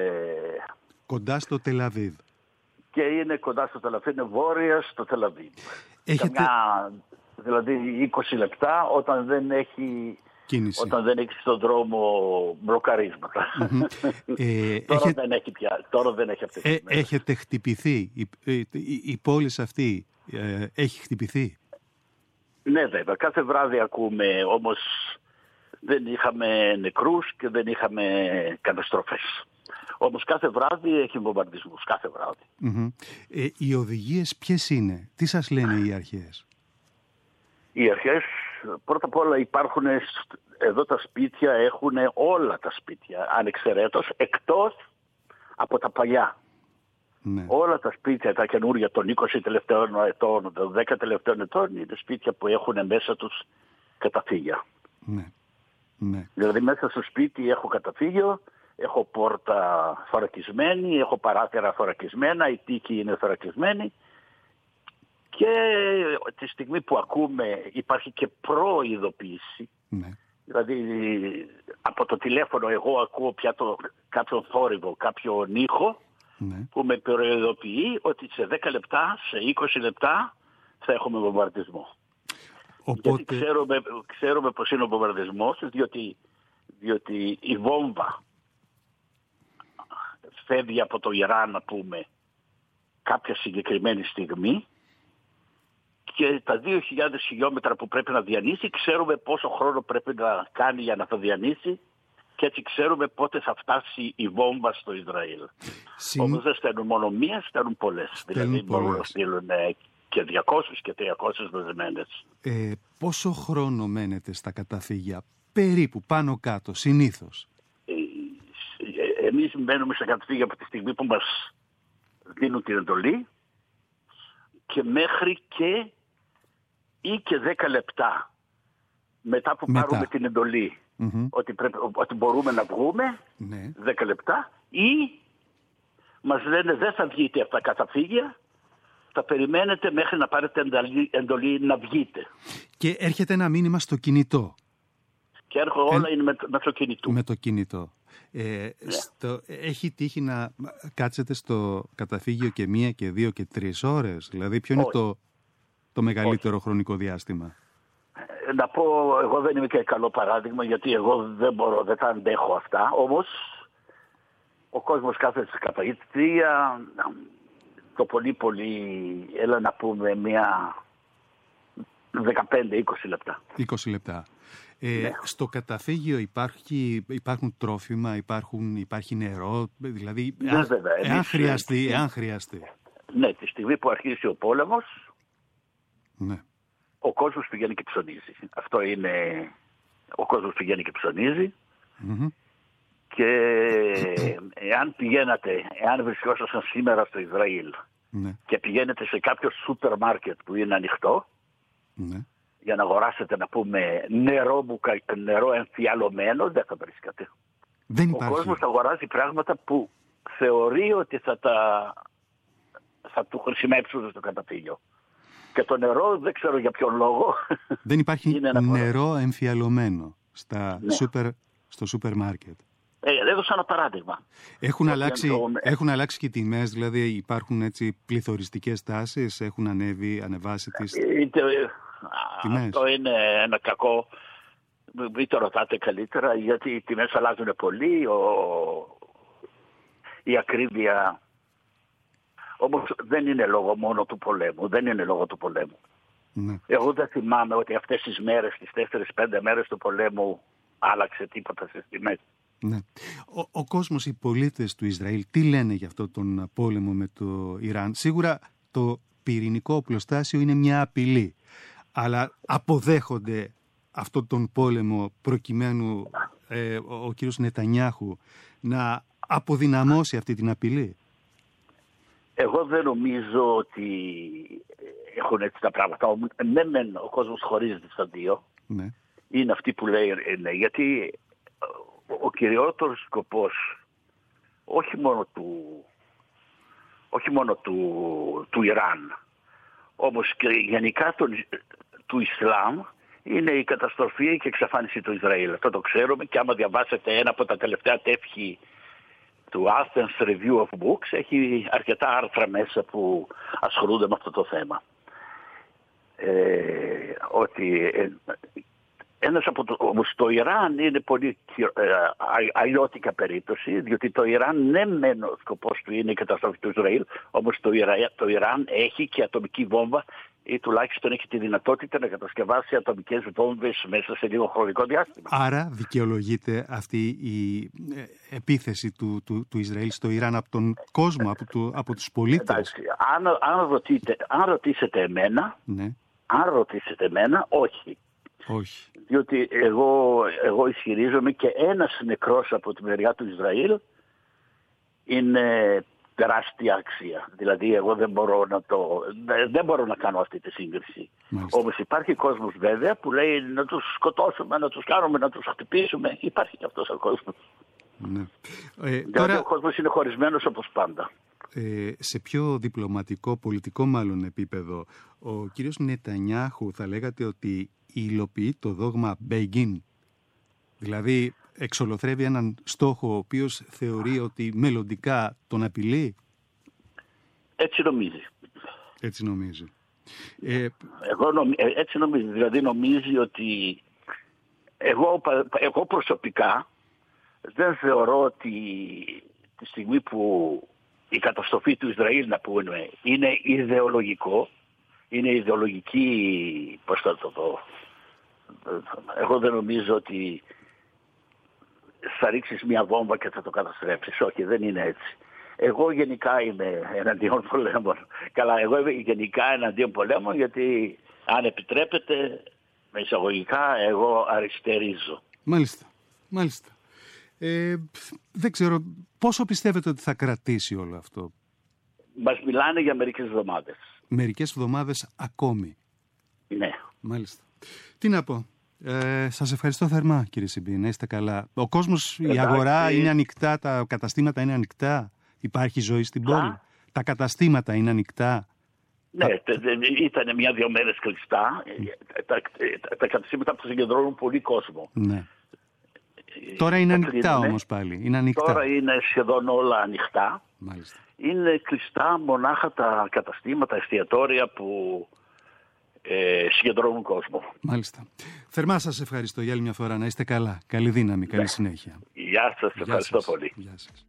κοντά στο Τελ Αβίβ. Και είναι κοντά στο Τελ Αβίβ, είναι βόρεια στο Τελ Αβίβ. Έχετε... Καμιά, δηλαδή είκοσι λεπτά όταν δεν έχει, κίνηση. Όταν δεν έχει στον δρόμο μπλοκαρίσματα. Mm-hmm. ε, τώρα, έχετε... δεν έχει πια, τώρα δεν έχει αυτές ε, έχετε χτυπηθεί, η, η, η, η πόλη αυτή ε, έχει χτυπηθεί. Ναι βέβαια, κάθε βράδυ ακούμε, όμως δεν είχαμε νεκρούς και δεν είχαμε καταστροφές. Όμως κάθε βράδυ έχει βομβαρδισμούς, κάθε βράδυ. Mm-hmm. Ε, οι οδηγίες ποιες είναι, τι σας λένε οι αρχές? Οι αρχές, πρώτα απ' όλα υπάρχουν, εδώ τα σπίτια έχουν όλα τα σπίτια, ανεξαιρέτως, εκτός από τα παλιά. Ναι. Όλα τα σπίτια, τα καινούργια των είκοσι τελευταίων ετών, των δέκα τελευταίων ετών, είναι σπίτια που έχουν μέσα τους καταφύγια. Ναι. Ναι. Δηλαδή μέσα στο σπίτι έχω καταφύγιο, έχω πόρτα θωρακισμένη, έχω παράθυρα θωρακισμένα, η τοίκη είναι θωρακισμένη και τη στιγμή που ακούμε υπάρχει και προειδοποίηση. Ναι. Δηλαδή από το τηλέφωνο εγώ ακούω πια το, κάποιον θόρυβο, κάποιον ήχο, ναι, που με προειδοποιεί ότι σε δέκα λεπτά, σε είκοσι λεπτά θα έχουμε βομβαρδισμό. Οπότε... Γιατί ξέρουμε, ξέρουμε πως είναι ο βομβαρδισμός, διότι, διότι η βόμβα φεύγει από το Ιράν, να πούμε, κάποια συγκεκριμένη στιγμή και τα δύο χιλιάδες χιλιόμετρα που πρέπει να διανύσει, ξέρουμε πόσο χρόνο πρέπει να κάνει για να το διανύσει και έτσι ξέρουμε πότε θα φτάσει η βόμβα στο Ισραήλ. Συν... Όμως δεν στέλνουν μόνο μία, στέλνουν πολλές. Στέλνουν δηλαδή πολλές. μπορούν να στείλουν και διακόσιες και τριακόσιες δεσμένες. Ε, πόσο χρόνο μένετε στα καταφύγια, περίπου, πάνω κάτω, συνήθως? Ε, ε, εμείς μένουμε στα καταφύγια από τη στιγμή που μας δίνουν την εντολή και μέχρι και ή και δέκα λεπτά μετά που μετά. πάρουμε την εντολή, mm-hmm. ότι, πρέπει, ότι μπορούμε να βγούμε, ναι. δέκα λεπτά, ή μας λένε δεν θα βγείτε από τα καταφύγια, θα περιμένετε μέχρι να πάρετε εντολή, εντολή να βγείτε. Και έρχεται ένα μήνυμα στο κινητό. Και έρχονται ε... όλα είναι με, με το κινητό. Με το κινητό. Ε, yeah. στο, έχει τύχει να κάτσετε στο καταφύγιο και μία και δύο και τρεις ώρες? Δηλαδή ποιο είναι το, το μεγαλύτερο Όχι. χρονικό διάστημα? Ε, να πω, εγώ δεν είμαι και καλό παράδειγμα, γιατί εγώ δεν μπορώ, δεν τα αντέχω αυτά. Όμως ο κόσμος κάθεται σε καταγήτρια, το πολύ πολύ, έλα να πούμε, μία δεκαπέντε είκοσι λεπτά. είκοσι λεπτά. Ε, ναι. Στο καταφύγιο υπάρχει, υπάρχουν τρόφιμα, υπάρχουν, υπάρχει νερό, δηλαδή ναι, αν, βέβαια, εάν, χρειαστεί, εάν χρειαστεί. Ναι, τη στιγμή που αρχίσει ο πόλεμος, ναι. ο κόσμος πηγαίνει και ψωνίζει. Αυτό είναι, ο κόσμος πηγαίνει και ψωνίζει. Mm-hmm. Και εάν πηγαίνατε, εάν βρισκόσασταν σήμερα στο Ισραήλ, ναι, και πηγαίνετε σε κάποιο σούπερ μάρκετ που είναι ανοιχτό, ναι, για να αγοράσετε, να πούμε, νερό, νερό εμφιαλωμένο, δεν θα βρίσκατε. Δεν Ο κόσμος αγοράζει πράγματα που θεωρεί ότι θα, τα, θα του χρησιμεύσουν στο καταφύγιο. Και το νερό δεν ξέρω για ποιον λόγο. Δεν υπάρχει νερό εμφιαλωμένο στα ναι. σούπερ, στο σούπερ μάρκετ. Ε, έδωσα ένα παράδειγμα. Έχουν αλλάξει, το... έχουν αλλάξει και οι τιμές, δηλαδή υπάρχουν έτσι πληθωριστικές τάσεις, έχουν ανέβει, ανεβάσει τις είτε, τιμές. Αυτό είναι ένα κακό. Μην το ρωτάτε καλύτερα, γιατί οι τιμές αλλάζουν πολύ, ο... η ακρίβεια. Όμως δεν είναι λόγω μόνο του πολέμου, δεν είναι λόγω του πολέμου. Ναι. Εγώ δεν θυμάμαι ότι αυτές τις μέρες, τις τέσσερις πέντε μέρες του πολέμου άλλαξε τίποτα στις τιμές. Ναι. Ο, ο κόσμος, οι πολίτες του Ισραήλ, τι λένε για αυτό τον πόλεμο με το Ιράν? Σίγουρα το πυρηνικό οπλοστάσιο είναι μια απειλή, αλλά αποδέχονται αυτόν τον πόλεμο προκειμένου ε, ο, ο κύριος Νετανιάχου να αποδυναμώσει αυτή την απειλή? Εγώ δεν νομίζω ότι έχουν έτσι τα πράγματα. Ναι, μεν ο κόσμος χωρίζεται στα δύο. Ναι. Είναι αυτοί που λέει ναι, γιατί ο κυριότερος σκοπός όχι μόνο του, όχι μόνο του, του Ιράν, όμως και γενικά του, του Ισλάμ, είναι η καταστροφή και εξαφάνιση του Ισραήλ. Αυτό το ξέρουμε, και άμα διαβάσετε ένα από τα τελευταία τεύχη του Athens Review of Books, έχει αρκετά άρθρα μέσα που ασχολούνται με αυτό το θέμα. Ε, ότι ε, ένας από το, όμως το Ιράν είναι πολύ ε, αλλιώτικα περίπτωση, διότι το Ιράν, ναι μεν ο σκοπός του είναι η καταστροφή του Ισραήλ, όμως το, Ιρα, το Ιράν έχει και ατομική βόμβα, ή τουλάχιστον έχει τη δυνατότητα να κατασκευάσει ατομικές βόμβες μέσα σε λίγο χρονικό διάστημα. Άρα δικαιολογείται αυτή η επίθεση του, του, του Ισραήλ στο Ιράν από τον κόσμο, από, του, από τους πολίτες? Εντάξει, αν, αν, ρωτήσετε, αν ρωτήσετε εμένα, ναι. αν ρωτήσετε εμένα, όχι. Όχι. Διότι εγώ, εγώ ισχυρίζομαι και ένας νεκρός από τη μεριά του Ισραήλ είναι τεράστια αξία. Δηλαδή εγώ δεν μπορώ να το, δεν μπορώ να κάνω αυτή τη σύγκριση. Μάλιστα. Όμως υπάρχει κόσμος βέβαια που λέει να τους σκοτώσουμε, να τους κάνουμε, να τους χτυπήσουμε. Υπάρχει και αυτός ο κόσμος. Ναι. Ε, δηλαδή τώρα... ο κόσμος είναι χωρισμένος όπως πάντα. Ε, σε πιο διπλωματικό, πολιτικό μάλλον επίπεδο, ο κύριος Νετανιάχου θα λέγατε ότι υλοποιεί το δόγμα Begin. Δηλαδή εξολοθρεύει έναν στόχο ο οποίος θεωρεί ότι μελλοντικά τον απειλεί. Έτσι νομίζει. Έτσι νομίζει. Ε... Εγώ νομι... Έτσι νομίζει. Δηλαδή νομίζει ότι εγώ, εγώ προσωπικά δεν θεωρώ ότι τη στιγμή που η καταστροφή του Ισραήλ, να πούμε, είναι ιδεολογικό, είναι ιδεολογική, πώς θα το πω, εγώ δεν νομίζω ότι θα ρίξεις μια βόμβα και θα το καταστρέψεις. Όχι, δεν είναι έτσι. Εγώ γενικά είμαι εναντίον πολέμων. Καλά, εγώ είμαι γενικά εναντίον πολέμων, γιατί αν επιτρέπετε, με εισαγωγικά, εγώ αριστερίζω. Μάλιστα, μάλιστα. Ε, δεν ξέρω, πόσο πιστεύετε ότι θα κρατήσει όλο αυτό? Μας μιλάνε για μερικές εβδομάδες. Μερικές εβδομάδες ακόμη? Ναι. Μάλιστα. Τι να πω. Ε, σας ευχαριστώ θερμά, κύριε Σιμπή, να είστε καλά. Ο κόσμος, η αγορά είναι ανοιχτά, τα καταστήματα είναι ανοιχτά, υπάρχει ζωή στην πόλη? Α? Τα καταστήματα είναι ανοιχτά? Ναι, τα... ήταν μια-δυο μέρες κλειστά. Mm. Τα, τα, τα καταστήματα που συγκεντρώνουν πολύ κόσμο. Ναι. Τώρα είναι ανοιχτά κλείνουμε. Όμως πάλι. Είναι ανοιχτά. Τώρα είναι σχεδόν όλα ανοιχτά. Μάλιστα. Είναι κλειστά μονάχα τα καταστήματα, εστιατόρια που ε, συγκεντρώνουν κόσμο. Μάλιστα. Θερμά σας ευχαριστώ για άλλη μια φορά. Να είστε καλά. Καλή δύναμη, καλή ναι. συνέχεια. Γεια σας, ευχαριστώ σας. πολύ. Γεια σας.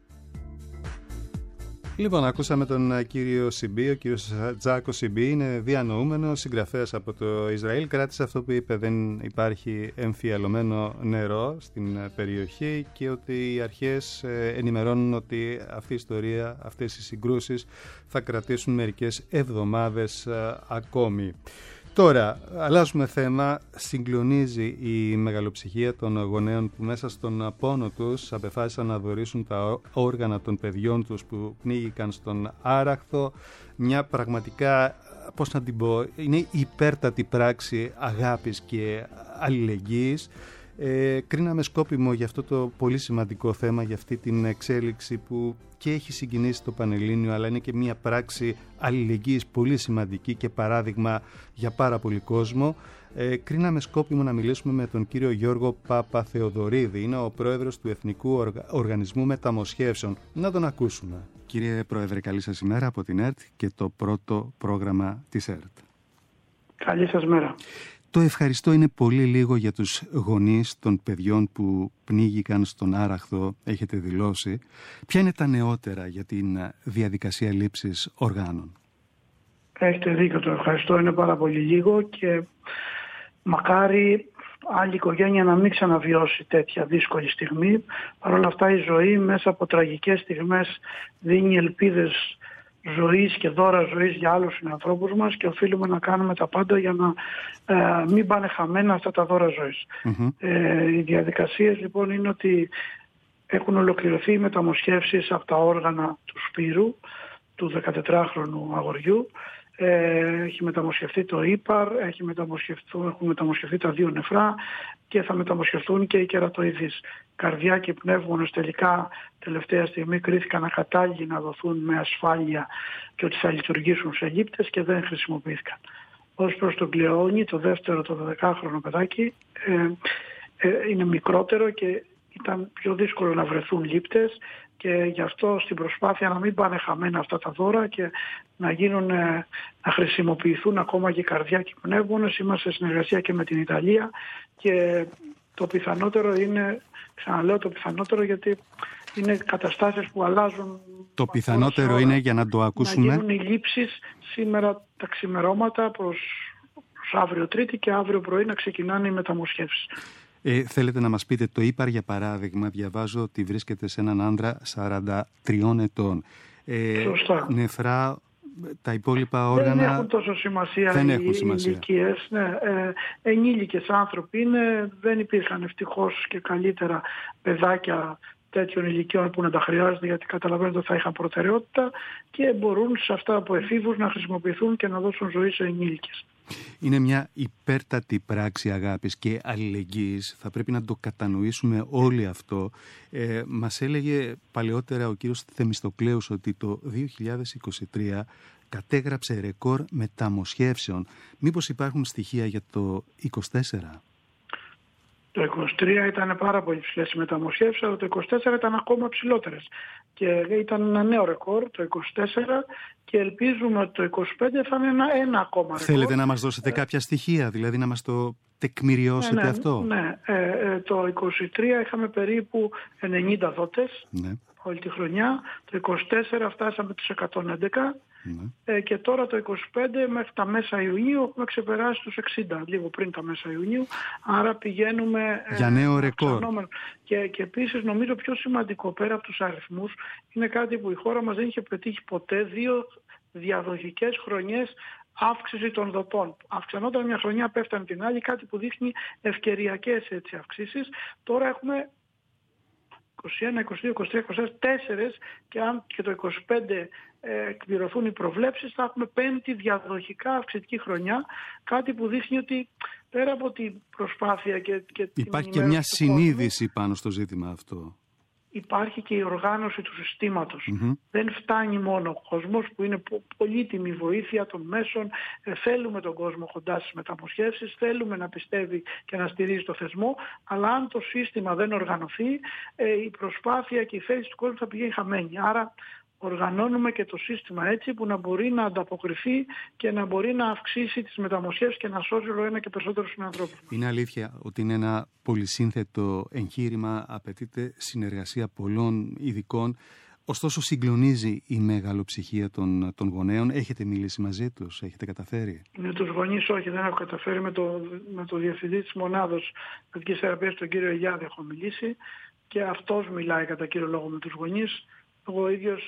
Λοιπόν, ακούσαμε τον κύριο Σιμπή. Ο κύριος Τζάκο Σιμπή είναι διανοούμενος συγγραφέας από το Ισραήλ. Κράτησε αυτό που είπε: δεν υπάρχει εμφιαλωμένο νερό στην περιοχή, και ότι οι αρχές ενημερώνουν ότι αυτή η ιστορία, αυτές οι συγκρούσεις θα κρατήσουν μερικές εβδομάδες ακόμη. Τώρα, αλλάζουμε θέμα. Συγκλονίζει η μεγαλοψυχία των γονέων που μέσα στον πόνο τους απεφάσισαν να δωρήσουν τα όργανα των παιδιών τους που πνίγηκαν στον Άραχθο. Μια πραγματικά, πώς να την πω, είναι υπέρτατη πράξη αγάπης και αλληλεγγύης. Ε, κρίναμε σκόπιμο για αυτό το πολύ σημαντικό θέμα, για αυτή την εξέλιξη που και έχει συγκινήσει το Πανελλήνιο, αλλά είναι και μια πράξη αλληλεγγύης πολύ σημαντική και παράδειγμα για πάρα πολύ κόσμο. Ε, κρίναμε σκόπιμο να μιλήσουμε με τον κύριο Γιώργο Παπαθεοδωρίδη. Είναι ο πρόεδρος του Εθνικού Οργα... Οργανισμού Μεταμοσχεύσεων. Να τον ακούσουμε. Κύριε Πρόεδρε, καλή σας ημέρα από την ΕΡΤ και το πρώτο πρόγραμμα της ΕΡΤ. Καλή σας μέρα. Το ευχαριστώ είναι πολύ λίγο για τους γονείς των παιδιών που πνίγηκαν στον Άραχθο, έχετε δηλώσει. Ποια είναι τα νεότερα για την διαδικασία λήψης οργάνων? Έχετε δίκιο, το ευχαριστώ είναι πάρα πολύ λίγο και μακάρι άλλη οικογένεια να μην ξαναβιώσει τέτοια δύσκολη στιγμή. Παρ' όλα αυτά η ζωή μέσα από τραγικές στιγμές δίνει ελπίδες ζωής και δώρα ζωής για άλλους συνανθρώπους μας και οφείλουμε να κάνουμε τα πάντα για να ε, μην πάνε χαμένα αυτά τα δώρα ζωής. Mm-hmm. Ε, οι διαδικασίες λοιπόν είναι ότι έχουν ολοκληρωθεί οι μεταμοσχεύσεις από τα όργανα του Σπύρου, του δεκατετράχρονου αγοριού. Ε, έχει μεταμοσχευτεί το ύπαρ, έχει έχουν μεταμοσχευτεί τα δύο νεφρά και θα μεταμοσχευτούν και οι κερατοειδείς. Καρδιά και πνεύμονες τελικά τελευταία στιγμή κρίθηκαν ακατάλληλοι να δοθούν με ασφάλεια και ότι θα λειτουργήσουν σε Αιγύπτες και δεν χρησιμοποιήθηκαν. Ως προς τον Κλεόνι, το δεύτερο, το δωδεκάχρονο παιδάκι, ε, ε, είναι μικρότερο και ήταν πιο δύσκολο να βρεθούν λήπτες και γι' αυτό στην προσπάθεια να μην πάνε χαμένα αυτά τα δώρα και να, γίνουν, να χρησιμοποιηθούν ακόμα και καρδιά και πνεύμονες, είμαστε σε συνεργασία και με την Ιταλία και το πιθανότερο είναι, ξαναλέω το πιθανότερο γιατί είναι καταστάσεις που αλλάζουν. Το πιθανότερο είναι, για να το ακούσουμε, να γίνουν οι λήψεις σήμερα τα ξημερώματα προς, προς αύριο Τρίτη και αύριο πρωί να ξεκινάνε οι μεταμοσχεύσεις. Ε, θέλετε να μας πείτε, το ύπαρ για παράδειγμα, διαβάζω ότι βρίσκεται σε έναν άντρα σαράντα τριών ετών. Ε, Σωστά. Νεφρά, τα υπόλοιπα όργανα δεν έχουν τόσο σημασία δεν οι, έχουν σημασία. οι ηλικίες. Ναι, ε, ενήλικες άνθρωποι είναι, δεν υπήρχαν ευτυχώς και καλύτερα παιδάκια τέτοιων ηλικιών που να τα χρειάζεται, γιατί καταλαβαίνετε ότι θα είχαν προτεραιότητα και μπορούν σε αυτά από εφήβους να χρησιμοποιηθούν και να δώσουν ζωή σε ενήλικες. Είναι μια υπέρτατη πράξη αγάπης και αλληλεγγύης. Θα πρέπει να το κατανοήσουμε όλοι αυτό. Ε, μας έλεγε παλαιότερα ο κύριος Θεμιστοκλέους ότι το δύο χιλιάδες είκοσι τρία κατέγραψε ρεκόρ μεταμοσχεύσεων. Μήπως υπάρχουν στοιχεία για το είκοσι τέσσερα? Το είκοσι τρία ήταν πάρα πολύ ψηλές οι μεταμοσχεύσεις, αλλά το είκοσι τέσσερα ήταν ακόμα ψηλότερες. Και ήταν ένα νέο ρεκόρ το είκοσι τέσσερα και ελπίζουμε ότι το είκοσι πέντε θα είναι ένα, ένα ακόμα ρεκόρ. Θέλετε να μας δώσετε κάποια στοιχεία, δηλαδή να μας το τεκμηριώσετε ναι, ναι, αυτό? Ναι, ε, ε, το είκοσι τρία είχαμε περίπου ενενήντα δότες, ναι, όλη τη χρονιά. Το είκοσι τέσσερα φτάσαμε τους εκατόν έντεκα. Ναι. Ε, και τώρα το είκοσι πέντε μέχρι τα μέσα Ιουνίου έχουμε ξεπεράσει τους εξήντα, λίγο πριν τα μέσα Ιουνίου, άρα πηγαίνουμε για νέο ε, ρεκόρ. Και, και επίσης νομίζω πιο σημαντικό πέρα από τους αριθμούς είναι κάτι που η χώρα μας δεν είχε πετύχει ποτέ, δύο διαδοχικές χρονιές αύξηση των δοτών. Αυξανόταν μια χρονιά, πέφτανε την άλλη, κάτι που δείχνει ευκαιριακές έτσι, αυξήσεις. Τώρα έχουμε είκοσι ένα, είκοσι δύο, είκοσι τρία, είκοσι τέσσερα, τέσσερις και αν και το είκοσι πέντε ε, εκπληρωθούν οι προβλέψεις θα έχουμε πέμπτη διαδοχικά αυξητική χρονιά, κάτι που δείχνει ότι πέρα από την προσπάθεια και, και υπάρχει και μια συνείδηση κόσμου, πάνω στο ζήτημα αυτό. Υπάρχει και η οργάνωση του συστήματος. Mm-hmm. Δεν φτάνει μόνο ο κόσμος που είναι πολύτιμη βοήθεια των μέσων. Ε, θέλουμε τον κόσμο κοντά στις μεταμοσχεύσεις, θέλουμε να πιστεύει και να στηρίζει το θεσμό, αλλά αν το σύστημα δεν οργανωθεί, ε, η προσπάθεια και η θέση του κόσμου θα πηγαίνει χαμένη. Άρα οργανώνουμε και το σύστημα έτσι που να μπορεί να ανταποκριθεί και να μπορεί να αυξήσει τις μεταμοσχεύσεις και να σώσει όλο ένα και περισσότερους συνανθρώπους. Είναι αλήθεια ότι είναι ένα πολυσύνθετο εγχείρημα, απαιτείται συνεργασία πολλών ειδικών. Ωστόσο συγκλονίζει η μεγαλοψυχία των, των γονέων. Έχετε μιλήσει μαζί τους, έχετε καταφέρει? Με τους γονείς όχι, δεν έχω καταφέρει. Με το, με το διευθυντή της μονάδος παιδικής θεραπείας, τον κύριο Γιάδη, έχω μιλήσει και αυτός μιλάει κατά κύριο λόγο με τους γονείς. Εγώ ίδιος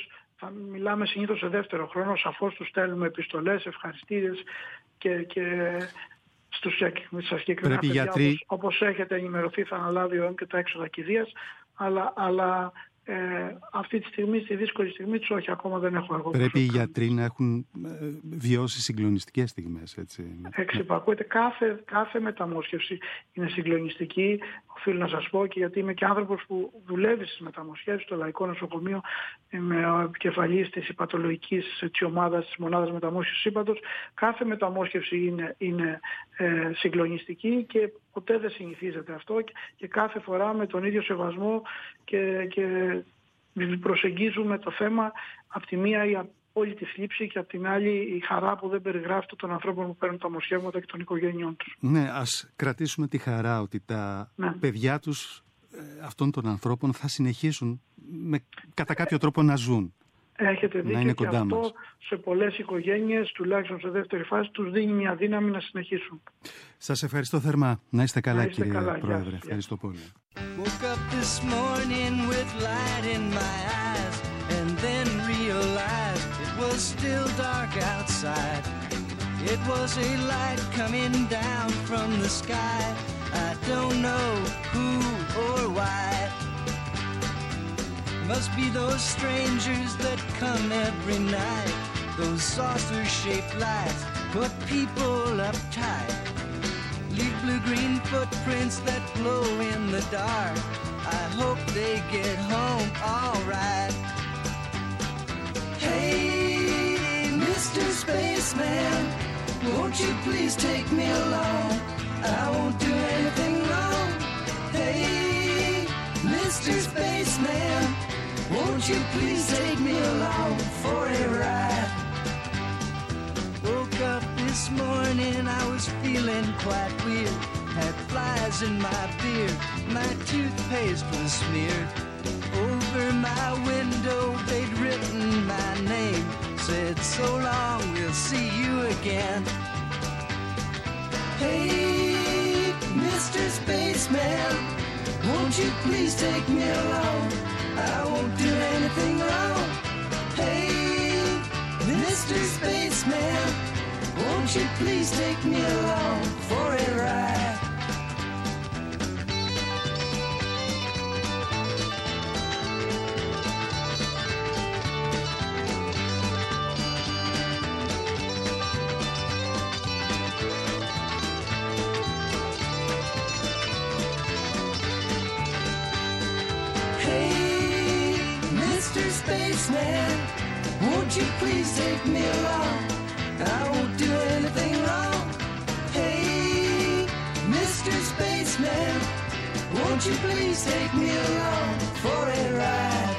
θα μιλάμε συνήθως σε δεύτερο χρόνο, σαφώς τους στέλνουμε επιστολές, ευχαριστήρες και, και στους συγκεκριμένα παιδιά, γιατροί... όπως, όπως έχετε ενημερωθεί, θα αναλάβει ο ΕΜ και τα έξοδα κηδείας, αλλά, αλλά ε, αυτή τη στιγμή, στη δύσκολη στιγμή τους, όχι, ακόμα δεν έχω εγώ. Πρέπει οι γιατροί να έχουν ε, βιώσει συγκλονιστικές στιγμές, έτσι. Εξυπακούεται, κάθε, κάθε μεταμόσχευση είναι συγκλονιστική. Οφείλω να σας πω, και γιατί είμαι και άνθρωπος που δουλεύει στις μεταμοσχεύσεις στο Λαϊκό Νοσοκομείο, είμαι ο επικεφαλής της υπατολογικής της ομάδας, της μονάδας μεταμόσχευσης ύπατος. Κάθε μεταμόσχευση είναι, είναι ε, συγκλονιστική και ποτέ δεν συνηθίζεται αυτό, και, και κάθε φορά με τον ίδιο σεβασμό και, και προσεγγίζουμε το θέμα από τη μία η όλη τη θλίψη και απ' την άλλη η χαρά που δεν περιγράφεται των ανθρώπων που παίρνουν τα μοσχεύματα και των οικογένειών τους. Ναι, ας κρατήσουμε τη χαρά ότι τα ναι. παιδιά τους ε, αυτών των ανθρώπων θα συνεχίσουν με, κατά κάποιο τρόπο να ζουν. Έχετε δίκιο, και αυτό μας. Σε πολλές οικογένειες, τουλάχιστον σε δεύτερη φάση, τους δίνει μια δύναμη να συνεχίσουν. Σας ευχαριστώ θερμά. Να είστε καλά, να είστε κύριε καλά, Πρόεδρε. Γεια. Ευχαριστώ πολύ. Woke up this morning with light in my eyes and then realized it was still dark outside. It was a light coming down from the sky. I don't know who or why. Must be those strangers that come every night. Those saucer-shaped lights put people uptight. Leave blue-green footprints that glow in the dark. I hope they get home all right. Hey, Mister Spaceman, won't you please take me along? I won't do anything wrong. Hey, Mister Spaceman, won't you please take me along for a ride? Woke up this morning, I was feeling quite weird. Had flies in my beard, my toothpaste was smeared. Over my window they'd written my name, said so long, we'll see you again. Hey, Mister Spaceman, won't you please take me along? I won't do anything wrong. Hey, Mister Spaceman, won't you please take me along for a ride? Spaceman, won't you please take me along? I won't do anything wrong. Hey, Mister Spaceman, won't you please take me along for a ride?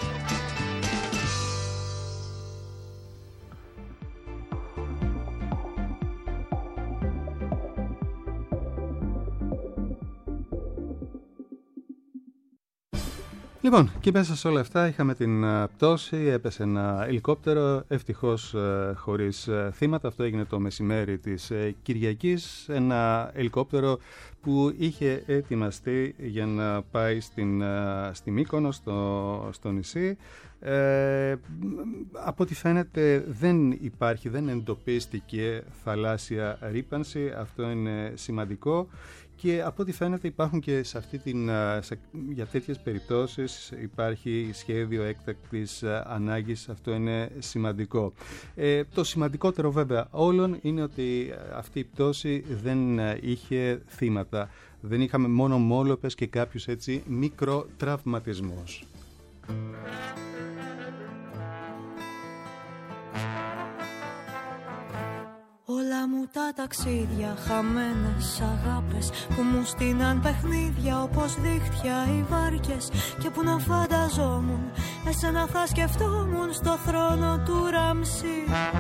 Λοιπόν, και μέσα σε όλα αυτά είχαμε την uh, πτώση, έπεσε ένα ελικόπτερο, ευτυχώς uh, χωρίς uh, θύματα. Αυτό έγινε το μεσημέρι της uh, Κυριακής, ένα ελικόπτερο που είχε ετοιμαστεί για να πάει στην, uh, στη Μύκονο, στο, στο νησί. Ε, από ό,τι φαίνεται δεν υπάρχει, δεν εντοπίστηκε θαλάσσια ρύπανση, αυτό είναι σημαντικό. Και από ό,τι φαίνεται υπάρχουν και σε αυτή την, σε, για τέτοιες περιπτώσεις υπάρχει σχέδιο έκτακτης ανάγκης, αυτό είναι σημαντικό. Ε, το σημαντικότερο βέβαια όλων είναι ότι αυτή η πτώση δεν είχε θύματα. Δεν είχαμε μόνο μόλοπες και κάποιους έτσι μικροτραυματισμούς. Όλα μου τα ταξίδια, χαμένες αγάπες που μου στείναν παιχνίδια όπως δίχτυα οι βάρκες. Και που να φανταζόμουν, εσένα θα σκεφτόμουν στο θρόνο του Ραμσή.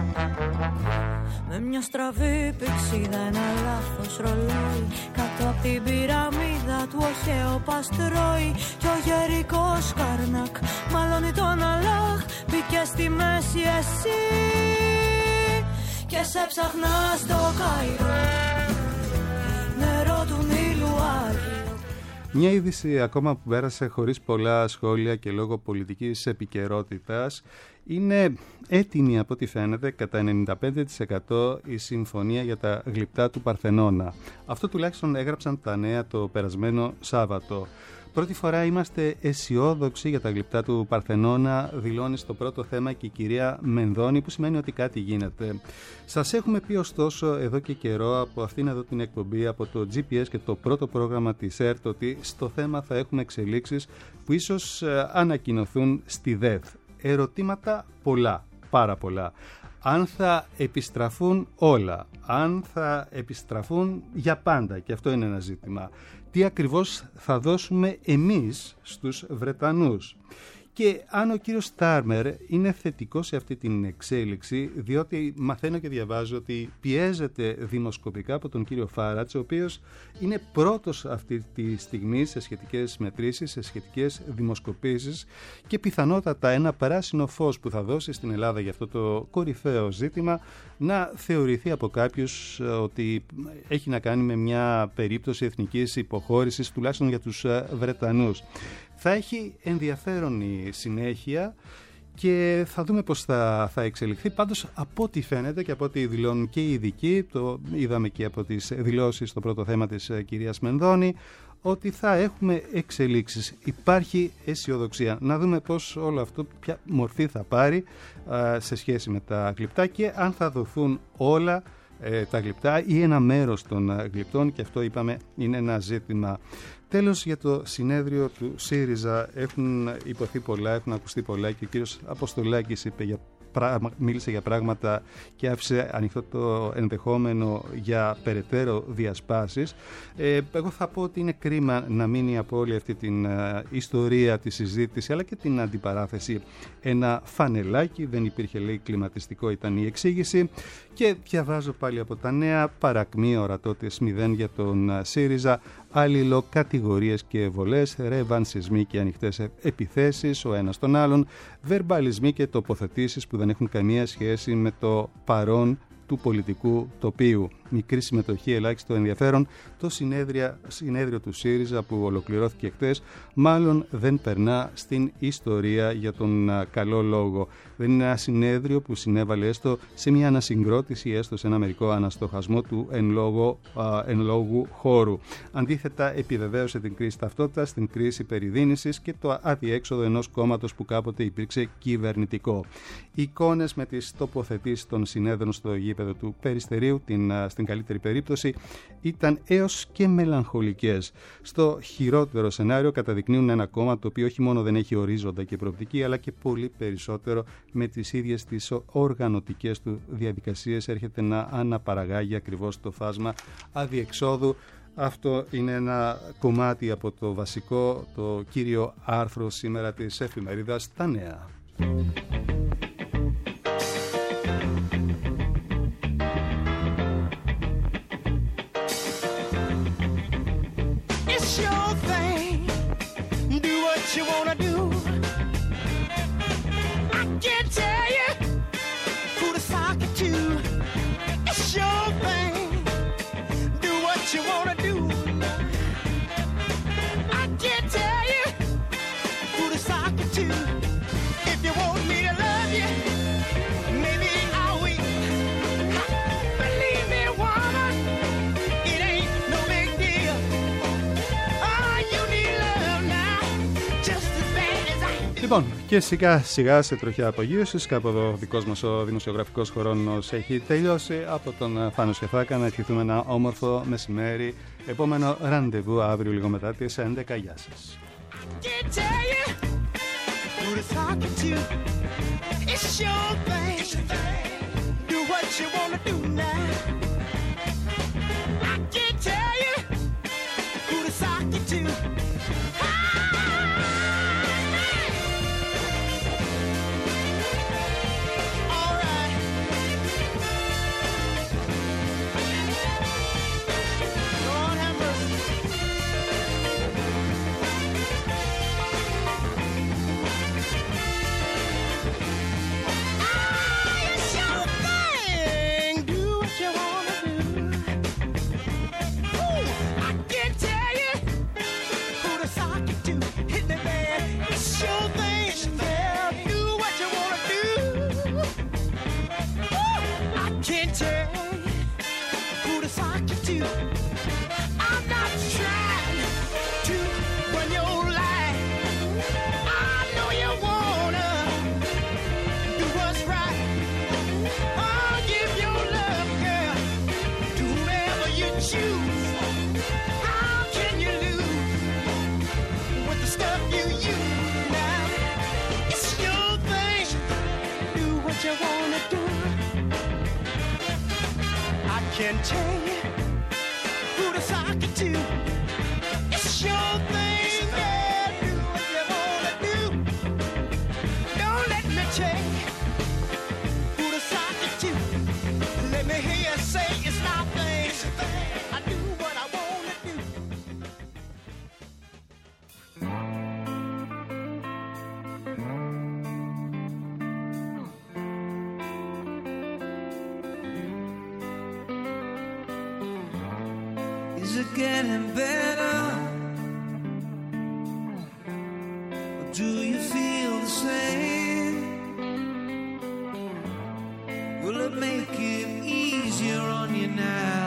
Με μια στραβή πηξίδα, ένα λάθος ρολόι κάτω απ' την πυραμίδα του Οχαίο Παστρόι. Και ο γερικός Καρνάκ μαλώνει τον Αλλάχ, μπήκε στη μέση εσύ και σε ψαχνά στο Καϊρό, νερό του Νείλου Άγιο. Μια είδηση ακόμα που πέρασε χωρίς πολλά σχόλια και λόγω πολιτικής επικαιρότητας είναι έτοιμη από ό,τι φαίνεται κατά ενενήντα πέντε τοις εκατό η συμφωνία για τα γλυπτά του Παρθενώνα. Αυτό τουλάχιστον έγραψαν τα νέα το περασμένο Σάββατο. Πρώτη φορά είμαστε αισιόδοξοι για τα γλυπτά του Παρθενώνα, δηλώνει στο πρώτο θέμα και η κυρία Μενδώνη, που σημαίνει ότι κάτι γίνεται. Σας έχουμε πει ωστόσο εδώ και καιρό από αυτήν εδώ την εκπομπή, από το τζι πι ες και το πρώτο πρόγραμμα της ΕΡΤ, ότι στο θέμα θα έχουμε εξελίξεις που ίσως ανακοινωθούν στη ΔΕΘ. Ερωτήματα πολλά, πάρα πολλά. Αν θα επιστραφούν όλα, αν θα επιστραφούν για πάντα, και αυτό είναι ένα ζήτημα. Τι ακριβώς θα δώσουμε εμείς στους Βρετανούς. Και αν ο κύριος Στάρμερ είναι θετικός σε αυτή την εξέλιξη, διότι μαθαίνω και διαβάζω ότι πιέζεται δημοσκοπικά από τον κύριο Φάρατς, ο οποίος είναι πρώτος αυτή τη στιγμή σε σχετικές μετρήσεις, σε σχετικές δημοσκοπήσεις, και πιθανότατα ένα πράσινο φως που θα δώσει στην Ελλάδα για αυτό το κορυφαίο ζήτημα να θεωρηθεί από κάποιους ότι έχει να κάνει με μια περίπτωση εθνικής υποχώρησης, τουλάχιστον για τους Βρετανούς. Θα έχει ενδιαφέρον η συνέχεια και θα δούμε πώς θα, θα εξελιχθεί. Πάντως, από ό,τι φαίνεται και από ό,τι δηλώνουν και οι ειδικοί, το είδαμε και από τις δηλώσεις στο πρώτο θέμα της κυρίας Μενδώνη, ότι θα έχουμε εξελίξεις. Υπάρχει αισιοδοξία. Να δούμε πώς όλο αυτό, ποια μορφή θα πάρει α, σε σχέση με τα γλυπτά και αν θα δοθούν όλα ε, τα γλυπτά ή ένα μέρος των γλυπτών, και αυτό είπαμε είναι ένα ζήτημα. Τέλος, για το συνέδριο του ΣΥΡΙΖΑ έχουν υποθεί πολλά, έχουν ακουστεί πολλά και ο κύριος Αποστολάκης είπε για μίλησε για πράγματα και άφησε ανοιχτό το ενδεχόμενο για περαιτέρω διασπάσεις. Ε, εγώ θα πω ότι είναι κρίμα να μείνει από όλη αυτή την uh, ιστορία, τη συζήτηση αλλά και την αντιπαράθεση ένα φανελάκι. Δεν υπήρχε, λέει, κλιματιστικό, ήταν η εξήγηση. Και διαβάζω πάλι από τα νέα, παρακμή ορατότητες μηδέν για τον uh, ΣΥΡΙΖΑ, αλληλοκατηγορίες και βολές, ρεβανσισμοί και ανοιχτές επιθέσεις ο ένας τον άλλον, βερμπαλισμοί και τοποθετήσεις που δεν έχουν καμία σχέση με το παρόν του πολιτικού τοπίου. Μικρή συμμετοχή, ελάχιστο ενδιαφέρον. Το συνέδριο, συνέδριο του ΣΥΡΙΖΑ που ολοκληρώθηκε χτες μάλλον δεν περνά στην ιστορία για τον α, καλό λόγο. Δεν είναι ένα συνέδριο που συνέβαλε έστω σε μια ανασυγκρότηση, έστω σε ένα μερικό αναστοχασμό του εν, λόγω, α, εν λόγου χώρου. Αντίθετα, επιβεβαίωσε την κρίση ταυτότητας, την κρίση περιδίνησης και το αδιέξοδο ενός κόμματος που κάποτε υπήρξε κυβερνητικό. Οι εικόνες με τις τοποθετήσεις των συνέδρων στο γήπεδο του Περιστερίου, την, στην καλύτερη περίπτωση, ήταν έως και μελαγχολικές. Στο χειρότερο σενάριο καταδεικνύουν ένα κόμμα το οποίο όχι μόνο δεν έχει ορίζοντα και προοπτική, αλλά και πολύ περισσότερο με τις ίδιες τις οργανωτικές του διαδικασίες έρχεται να αναπαραγάγει ακριβώς το φάσμα αδιεξόδου. Αυτό είναι ένα κομμάτι από το βασικό, το κύριο άρθρο σήμερα της εφημερίδας Τα Νέα. Λοιπόν, και σιγά σιγά σε τροχιά απογείωσης, κάπου εδώ ο δικός μας ο δημοσιογραφικός χρόνος έχει τελειώσει. Από τον Θάνο Σκεφάκα να ευχηθούμε ένα όμορφο μεσημέρι. Επόμενο ραντεβού αύριο λίγο μετά τις έντεκα. Γεια σας. You wanna can tell you who to sock it to. It's your thing, yeah, do what you wanna do. Don't let me tell you who to sock it to. Let me hear you say it's my thing. I do what I wanna do. Is it getting better? Or do you feel the same? Will it make it easier on you now?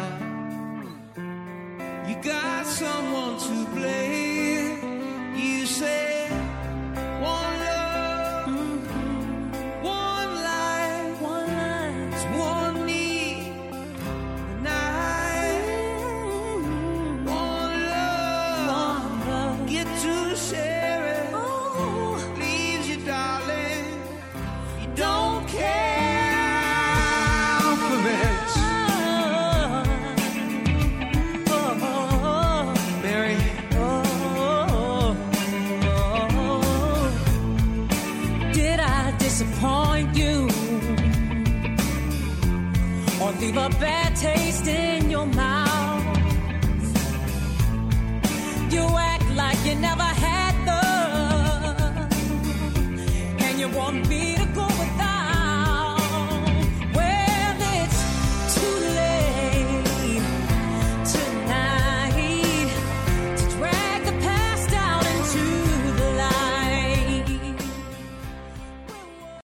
You got someone to blame. You say one love, one life, one life, it's one need, and I one love, get to share it. Leaves you, darling, you don't care for it. Mary, Did I disappoint you or leave a bad taste in your mouth? You act like you never had